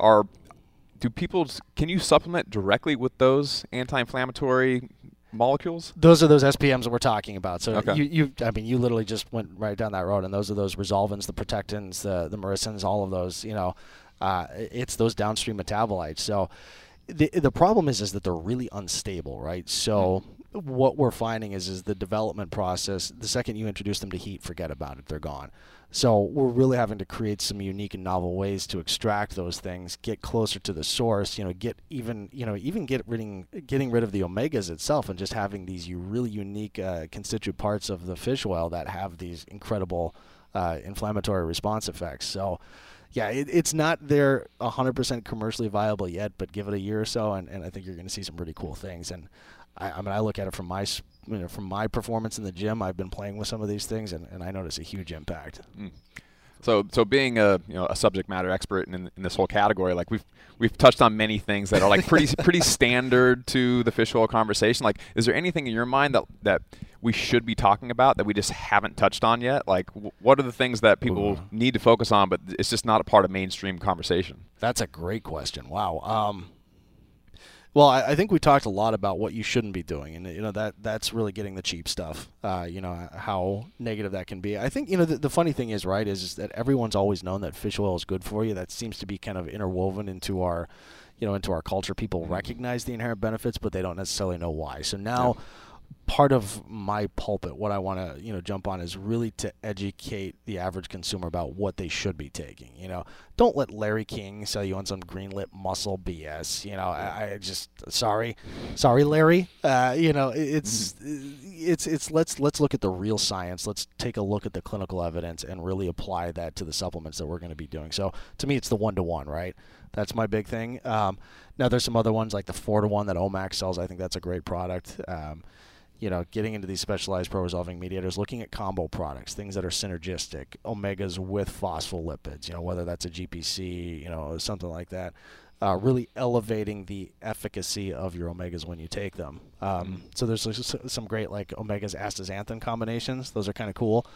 Can you supplement directly with those anti-inflammatory molecules? Those are those SPMs that we're talking about. So okay. you literally just went right down that road, and those are those resolvins, the protectins, the myricins, all of those. It's those downstream metabolites. So the problem is that they're really unstable, right? So what we're finding is the development process. The second you introduce them to heat, forget about it; they're gone. So we're really having to create some unique and novel ways to extract those things, get closer to the source, getting rid of the omegas itself, and just having these really unique constituent parts of the fish oil that have these incredible inflammatory response effects. So yeah, it's not there 100% commercially viable yet, but give it a year or so, and I think you're going to see some really cool things. And I look at it from my performance in the gym. I've been playing with some of these things, and I notice a huge impact. So being a subject matter expert in this whole category, like we've touched on many things that are like pretty standard to the fish oil conversation. Like, is there anything in your mind that we should be talking about that we just haven't touched on yet? Like, what are the things that people need to focus on, but it's just not a part of mainstream conversation? That's a great question. Wow. Well, I think we talked a lot about what you shouldn't be doing, and that's really getting the cheap stuff. How negative that can be. I think the funny thing is, right, is that everyone's always known that fish oil is good for you. That seems to be kind of interwoven into our culture. People recognize the inherent benefits, but they don't necessarily know why. So now, part of my pulpit, what I want to jump on, is really to educate the average consumer about what they should be taking. Don't let Larry King sell you on some green lip muscle BS. I just sorry Larry. It's let's look at the real science. Let's take a look at the clinical evidence and really apply that to the supplements that we're going to be doing. So to me, it's the 1-to-1, right? That's my big thing. Now there's some other ones like the 4-to-1 that OMAC sells. I think that's a great product. Getting into these specialized pro-resolving mediators, looking at combo products, things that are synergistic, omegas with phospholipids, whether that's a GPC, something like that. really elevating the efficacy of your omegas when you take them. So there's some great like omegas astaxanthin combinations. Those are kind of cool.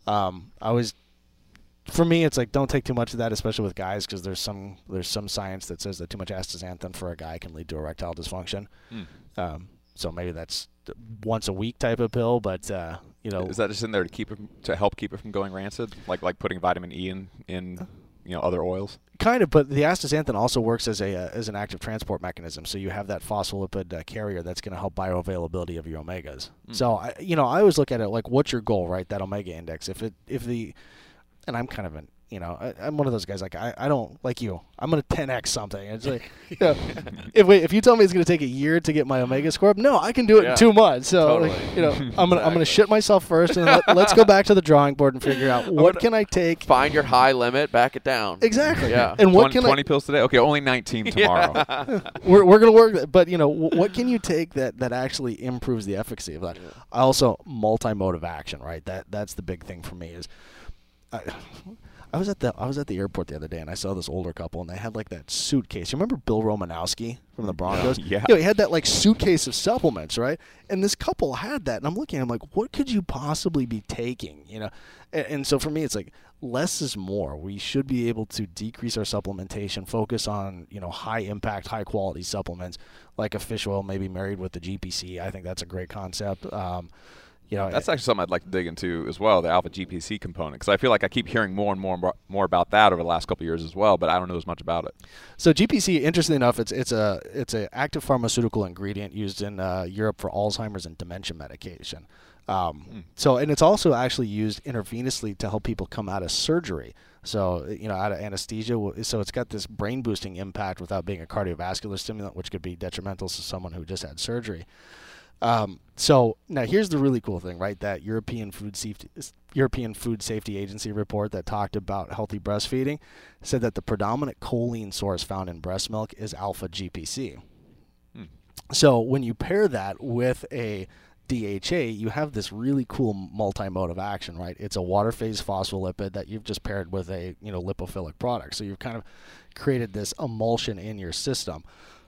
For me, it's like don't take too much of that, especially with guys, because there's some science that says that too much astaxanthin for a guy can lead to erectile dysfunction. So maybe that's once a week type of pill, but is that just in there to help keep it from going rancid, like putting vitamin E in other oils? Kind of, but the astaxanthin also works as an active transport mechanism. So you have that phospholipid carrier that's going to help bioavailability of your omegas. So I always look at it like, what's your goal, right? That omega index. And I'm kind of I'm one of those guys, like, I don't, like you, I'm going to 10x something. It's like, if you tell me it's going to take a year to get my omega score up, no, I can do it in 2 months. So, totally. I'm going to shit myself first, and let's go back to the drawing board and figure out what can I take. Find your high limit, back it down. Exactly. Yeah. And what 20 pills today? Okay, only 19 tomorrow. We're going to work, but, what can you take that actually improves the efficacy of that? I also, multi-mode of action, right? That's the big thing for me is, I was at the airport the other day, and I saw this older couple, and they had like that suitcase. You remember Bill Romanowski from the Broncos? Yeah. He had that like suitcase of supplements, right? And this couple had that, and I'm looking at him like, what could you possibly be taking? And so for me, it's like less is more. We should be able to decrease our supplementation, focus on high impact, high quality supplements like a fish oil, maybe married with the GPC. I think that's a great concept. That's actually something I'd like to dig into as well, the alpha GPC component, because I feel like I keep hearing more and more about that over the last couple of years as well, but I don't know as much about it. So GPC, interestingly enough, it's a active pharmaceutical ingredient used in Europe for Alzheimer's and dementia medication. And it's also actually used intravenously to help people come out of surgery. So, out of anesthesia. So it's got this brain boosting impact without being a cardiovascular stimulant, which could be detrimental to someone who just had surgery. So now here's the really cool thing, right? That European Food Safety Agency report that talked about healthy breastfeeding said that the predominant choline source found in breast milk is alpha GPC. So when you pair that with a DHA, you have this really cool multi-mode of action, right? It's a water phase phospholipid that you've just paired with a lipophilic product. So you've kind of created this emulsion in your system.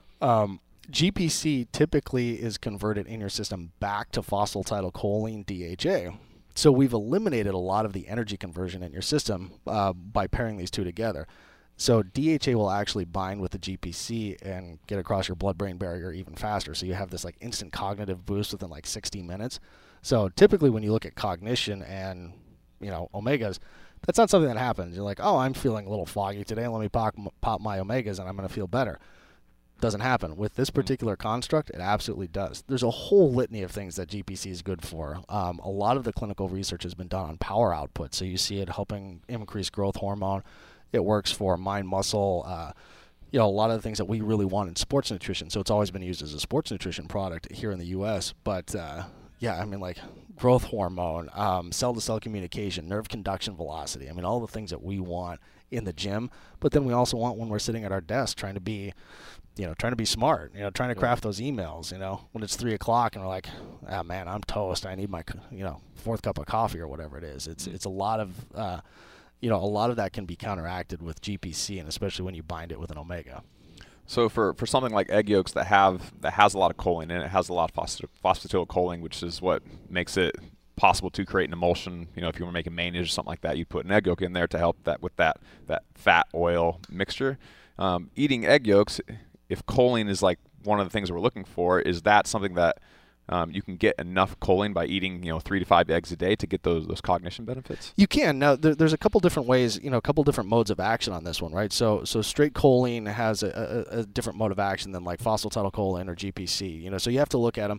GPC typically is converted in your system back to phosphatidylcholine DHA. So we've eliminated a lot of the energy conversion in your system by pairing these two together. So DHA will actually bind with the GPC and get across your blood-brain barrier even faster. So you have this like instant cognitive boost within like 60 minutes. So typically when you look at cognition and omegas, that's not something that happens. You're like, oh, I'm feeling a little foggy today. Let me pop my omegas and I'm going to feel better. Doesn't happen. With this particular construct, it absolutely does. There's a whole litany of things that GPC is good for. A lot of the clinical research has been done on power output. So you see it helping increase growth hormone. It works for mind, muscle, a lot of the things that we really want in sports nutrition. So it's always been used as a sports nutrition product here in the U.S. But, like growth hormone, cell-to-cell communication, nerve conduction velocity. All the things that we want in the gym. But then we also want when we're sitting at our desk trying to be smart, trying to craft those emails, when it's 3:00 and we're like, ah, man, I'm toast. I need my, fourth cup of coffee or whatever it is. It's a lot of, a lot of that can be counteracted with GPC, and especially when you bind it with an omega. So for something like egg yolks that has a lot of choline in it, has a lot of phosphatidylcholine, which is what makes it possible to create an emulsion. If you were making mayonnaise or something like that, you'd put an egg yolk in there to help that with that fat oil mixture. Eating egg yolks, if choline is like one of the things that we're looking for, is that something that you can get enough choline by eating 3 to 5 eggs a day to get those cognition benefits? You can. Now there's a couple different ways, a couple different modes of action on this one, right? So straight choline has a different mode of action than like phosphatidylcholine or GPC. So you have to look at them.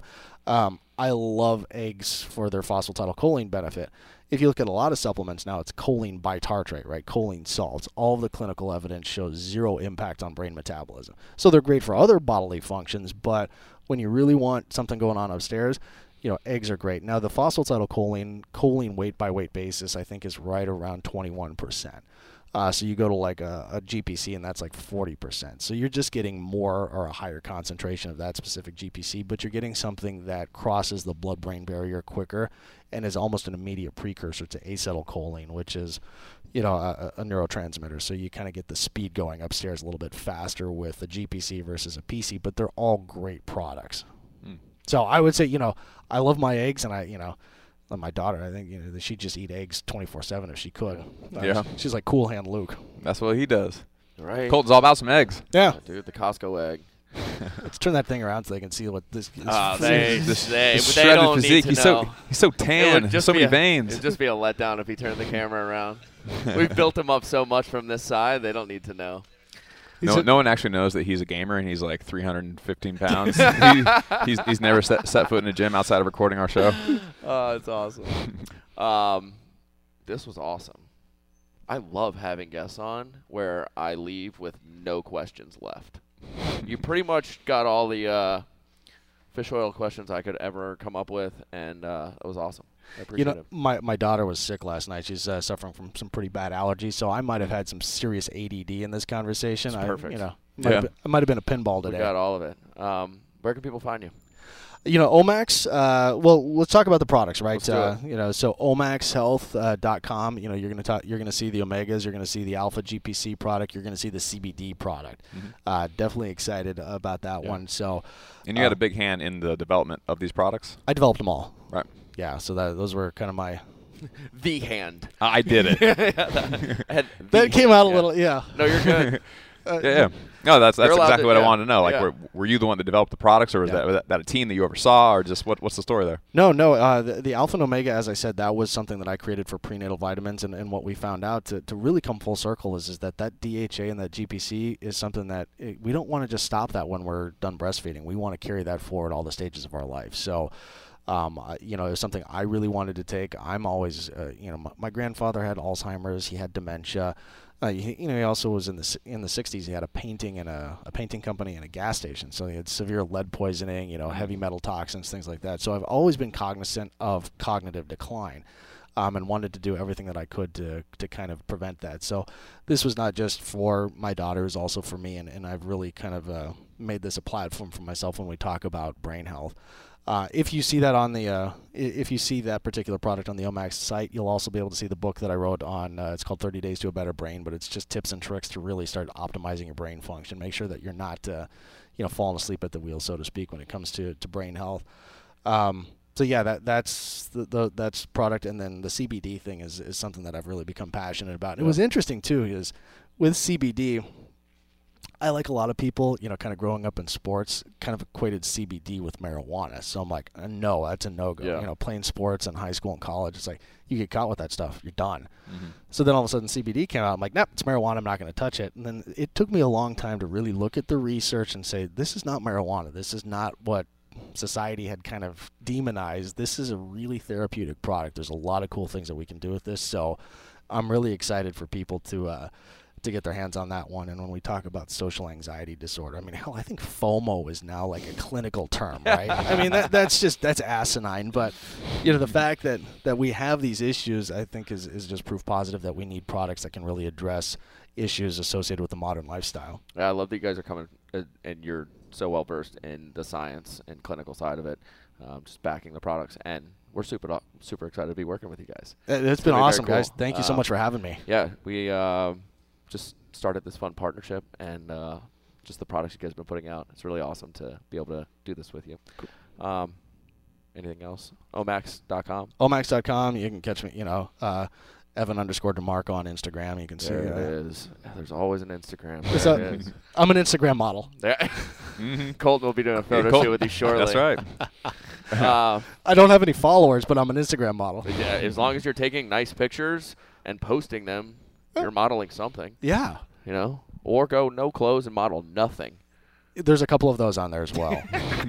I love eggs for their phosphatidylcholine benefit. If you look at a lot of supplements now, it's choline bitartrate, right? Choline salts. All of the clinical evidence shows zero impact on brain metabolism. So they're great for other bodily functions, but when you really want something going on upstairs, eggs are great. Now the phosphatidylcholine, choline weight by weight basis, I think is right around 21%. So you go to like a GPC, and that's like 40%. So you're just getting more or a higher concentration of that specific GPC, but you're getting something that crosses the blood-brain barrier quicker and is almost an immediate precursor to acetylcholine, which is, you know, a neurotransmitter. So you kind of get the speed going upstairs a little bit faster with a GPC versus a PC, but they're all great products. So I would say, you know, I love my eggs, and my daughter, I think, you know, she'd just eat eggs 24/7 if she could. Yeah. She's like Cool Hand Luke. That's what he does. Right. Colton's all about some eggs. Yeah. Dude, the Costco egg. Let's turn that thing around so they can see what this is. They This but shredded don't physique. need to know. He's so It tan. would just So be many a- veins. It'd just be a letdown if he turned the camera around. We've built him up so much from this side, they don't need to know. No one actually knows that he's a gamer, and he's like 315 pounds. he's never set foot in a gym outside of recording our show. Oh, it's awesome. This was awesome. I love having guests on where I leave with no questions left. You pretty much got all the fish oil questions I could ever come up with, and it was awesome. I You appreciate know, it. my daughter was sick last night. She's suffering from some pretty bad allergies, so I might have had some serious ADD in this conversation. It's perfect. I might have been a pinball We today. got all of it. Where can people find you? You know, Omax, well, let's talk about the products, right? Let's do You know, so omaxhealth.com, you know, you're going to see the Omegas, you're going to see the Alpha GPC product, you're going to see the CBD product. Definitely excited about that one. So, And you had a big hand in the development of these products? I developed them all. Right. Yeah, so those were kind of my... The hand. I did it. That came out a little, yeah. No, you're good. Yeah. No, that's You're allowed exactly to- what I yeah. wanted to know. Like, Yeah. were you the one that developed the products, or was Yeah. that a team that you oversaw, or just what's the story there? No, the Alpha and Omega, as I said, that was something that I created for prenatal vitamins, and what we found out to really come full circle is that DHA and that GPC is something that we don't want to just stop that when we're done breastfeeding. We want to carry that forward all the stages of our life. So, you know, it was something I really wanted to take. I'm always, you know, my grandfather had Alzheimer's. He had dementia. You know, he also was in the 60s. He had a painting and a painting company and a gas station. So he had severe lead poisoning, you know, heavy metal toxins, things like that. So I've always been cognizant of cognitive decline, and wanted to do everything that I could to kind of prevent that. So this was not just for my daughter, it was also for me, and I've really kind of made this a platform for myself when we talk about brain health. If you see that on the, if you see that particular product on the Omax site, you'll also be able to see the book that I wrote on. It's called 30 Days to a Better Brain, but it's just tips and tricks to really start optimizing your brain function. Make sure that you're not, you know, falling asleep at the wheel, so to speak, when it comes to brain health. So yeah, that's that's product, and then the CBD thing is something that I've really become passionate about. And it was interesting too, is with CBD. I, like a lot of people, you know, kind of growing up in sports, kind of equated CBD with marijuana. So I'm like, no, that's a no-go. Yeah. You know, playing sports in high school and college, it's like, you get caught with that stuff, you're done. So then all of a sudden CBD came out. I'm like, nope, it's marijuana. I'm not going to touch it. And then it took me a long time to really look at the research and say, this is not marijuana. This is not what society had kind of demonized. This is a really therapeutic product. There's a lot of cool things that we can do with this. So I'm really excited for people to get their hands on that one. And when we talk about social anxiety disorder, I mean, hell, I think FOMO is now like a clinical term, right? I mean, that's asinine. But, you know, the fact that we have these issues, I think is just proof positive that we need products that can really address issues associated with the modern lifestyle. Yeah, I love that you guys are coming, and you're so well versed in the science and clinical side of it, just backing the products. And we're super excited to be working with you guys. It's been gonna be very awesome, cool. guys. Thank you so much for having me. Yeah, we just started this fun partnership, and just the products you guys have been putting out. It's really awesome to be able to do this with you. Cool. Anything else? Omax.com. Omax.com. You can catch me, you know, Evan_DeMarco on Instagram. You can see. There it is. There's always an Instagram. So- There it is. I'm an Instagram model. There. Colton will be doing a photo Colton. shoot with you shortly. That's right. I don't have any followers, but I'm an Instagram model. Yeah, as long as you're taking nice pictures and posting them, you're modeling something, Yeah. you know? Or go no clothes and model nothing. There's a couple of those on there as well.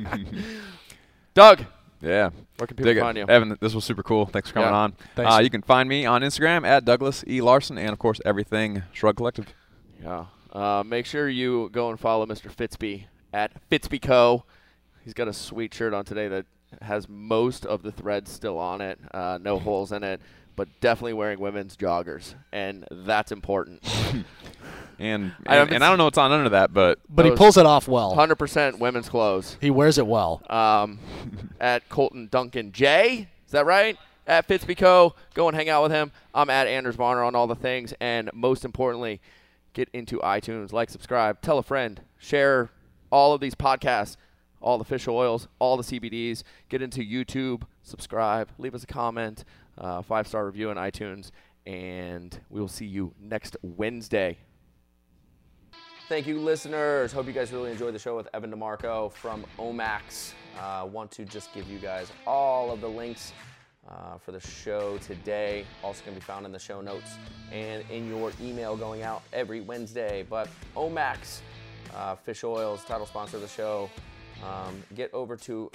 Doug, Yeah. where can people Dig find it. you? Evan, this was super cool. Thanks for coming Yeah. on. Thanks. You can find me on Instagram at Douglas E. Larson, and, of course, everything Shrug Collective. Yeah. Make sure you go and follow Mr. Fitzby at FitzbyCo. He's got a sweet shirt on today that has most of the threads still on it, no holes in it. but definitely wearing women's joggers, and that's important. And I don't know what's on under that, but he pulls it off well. 100% women's clothes. He wears it well. At Colton Duncan J, is that right? At Fitzpico, go and hang out with him. I'm at Anders Varner on all the things, and most importantly, get into iTunes, like, subscribe, tell a friend, share all of these podcasts, all the fish oils, all the CBDs. Get into YouTube, subscribe, leave us a comment, 5-star review on iTunes, and we will see you next Wednesday. Thank you, listeners. Hope you guys really enjoyed the show with Evan DeMarco from Omax. Want to just give you guys all of the links for the show today. Also going to be found in the show notes and in your email going out every Wednesday. But Omax Fish Oils, title sponsor of the show. Get over to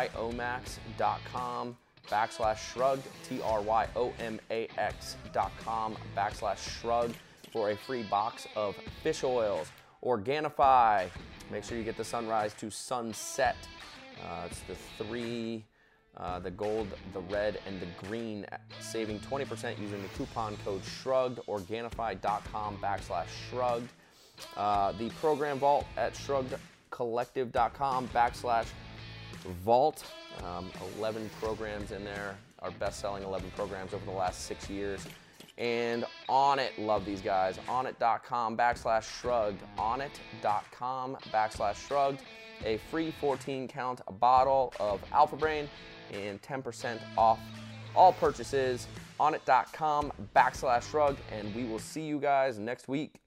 tryomax.com/shrugged, tryomax.com/shrugged for a free box of fish oils. Organifi, make sure you get the sunrise to sunset. It's the three, the gold, the red, and the green, saving 20% using the coupon code SHRUGGED, Organifi.com/shrugged. The program vault at shruggedcollective.com/vault. 11 programs in there, our best-selling 11 programs over the last 6 years. And Onnit, love these guys. Onnit.com/shrugged. Onnit.com/shrugged. A free 14-count bottle of Alpha Brain and 10% off all purchases. Onnit.com/shrugged. And we will see you guys next week.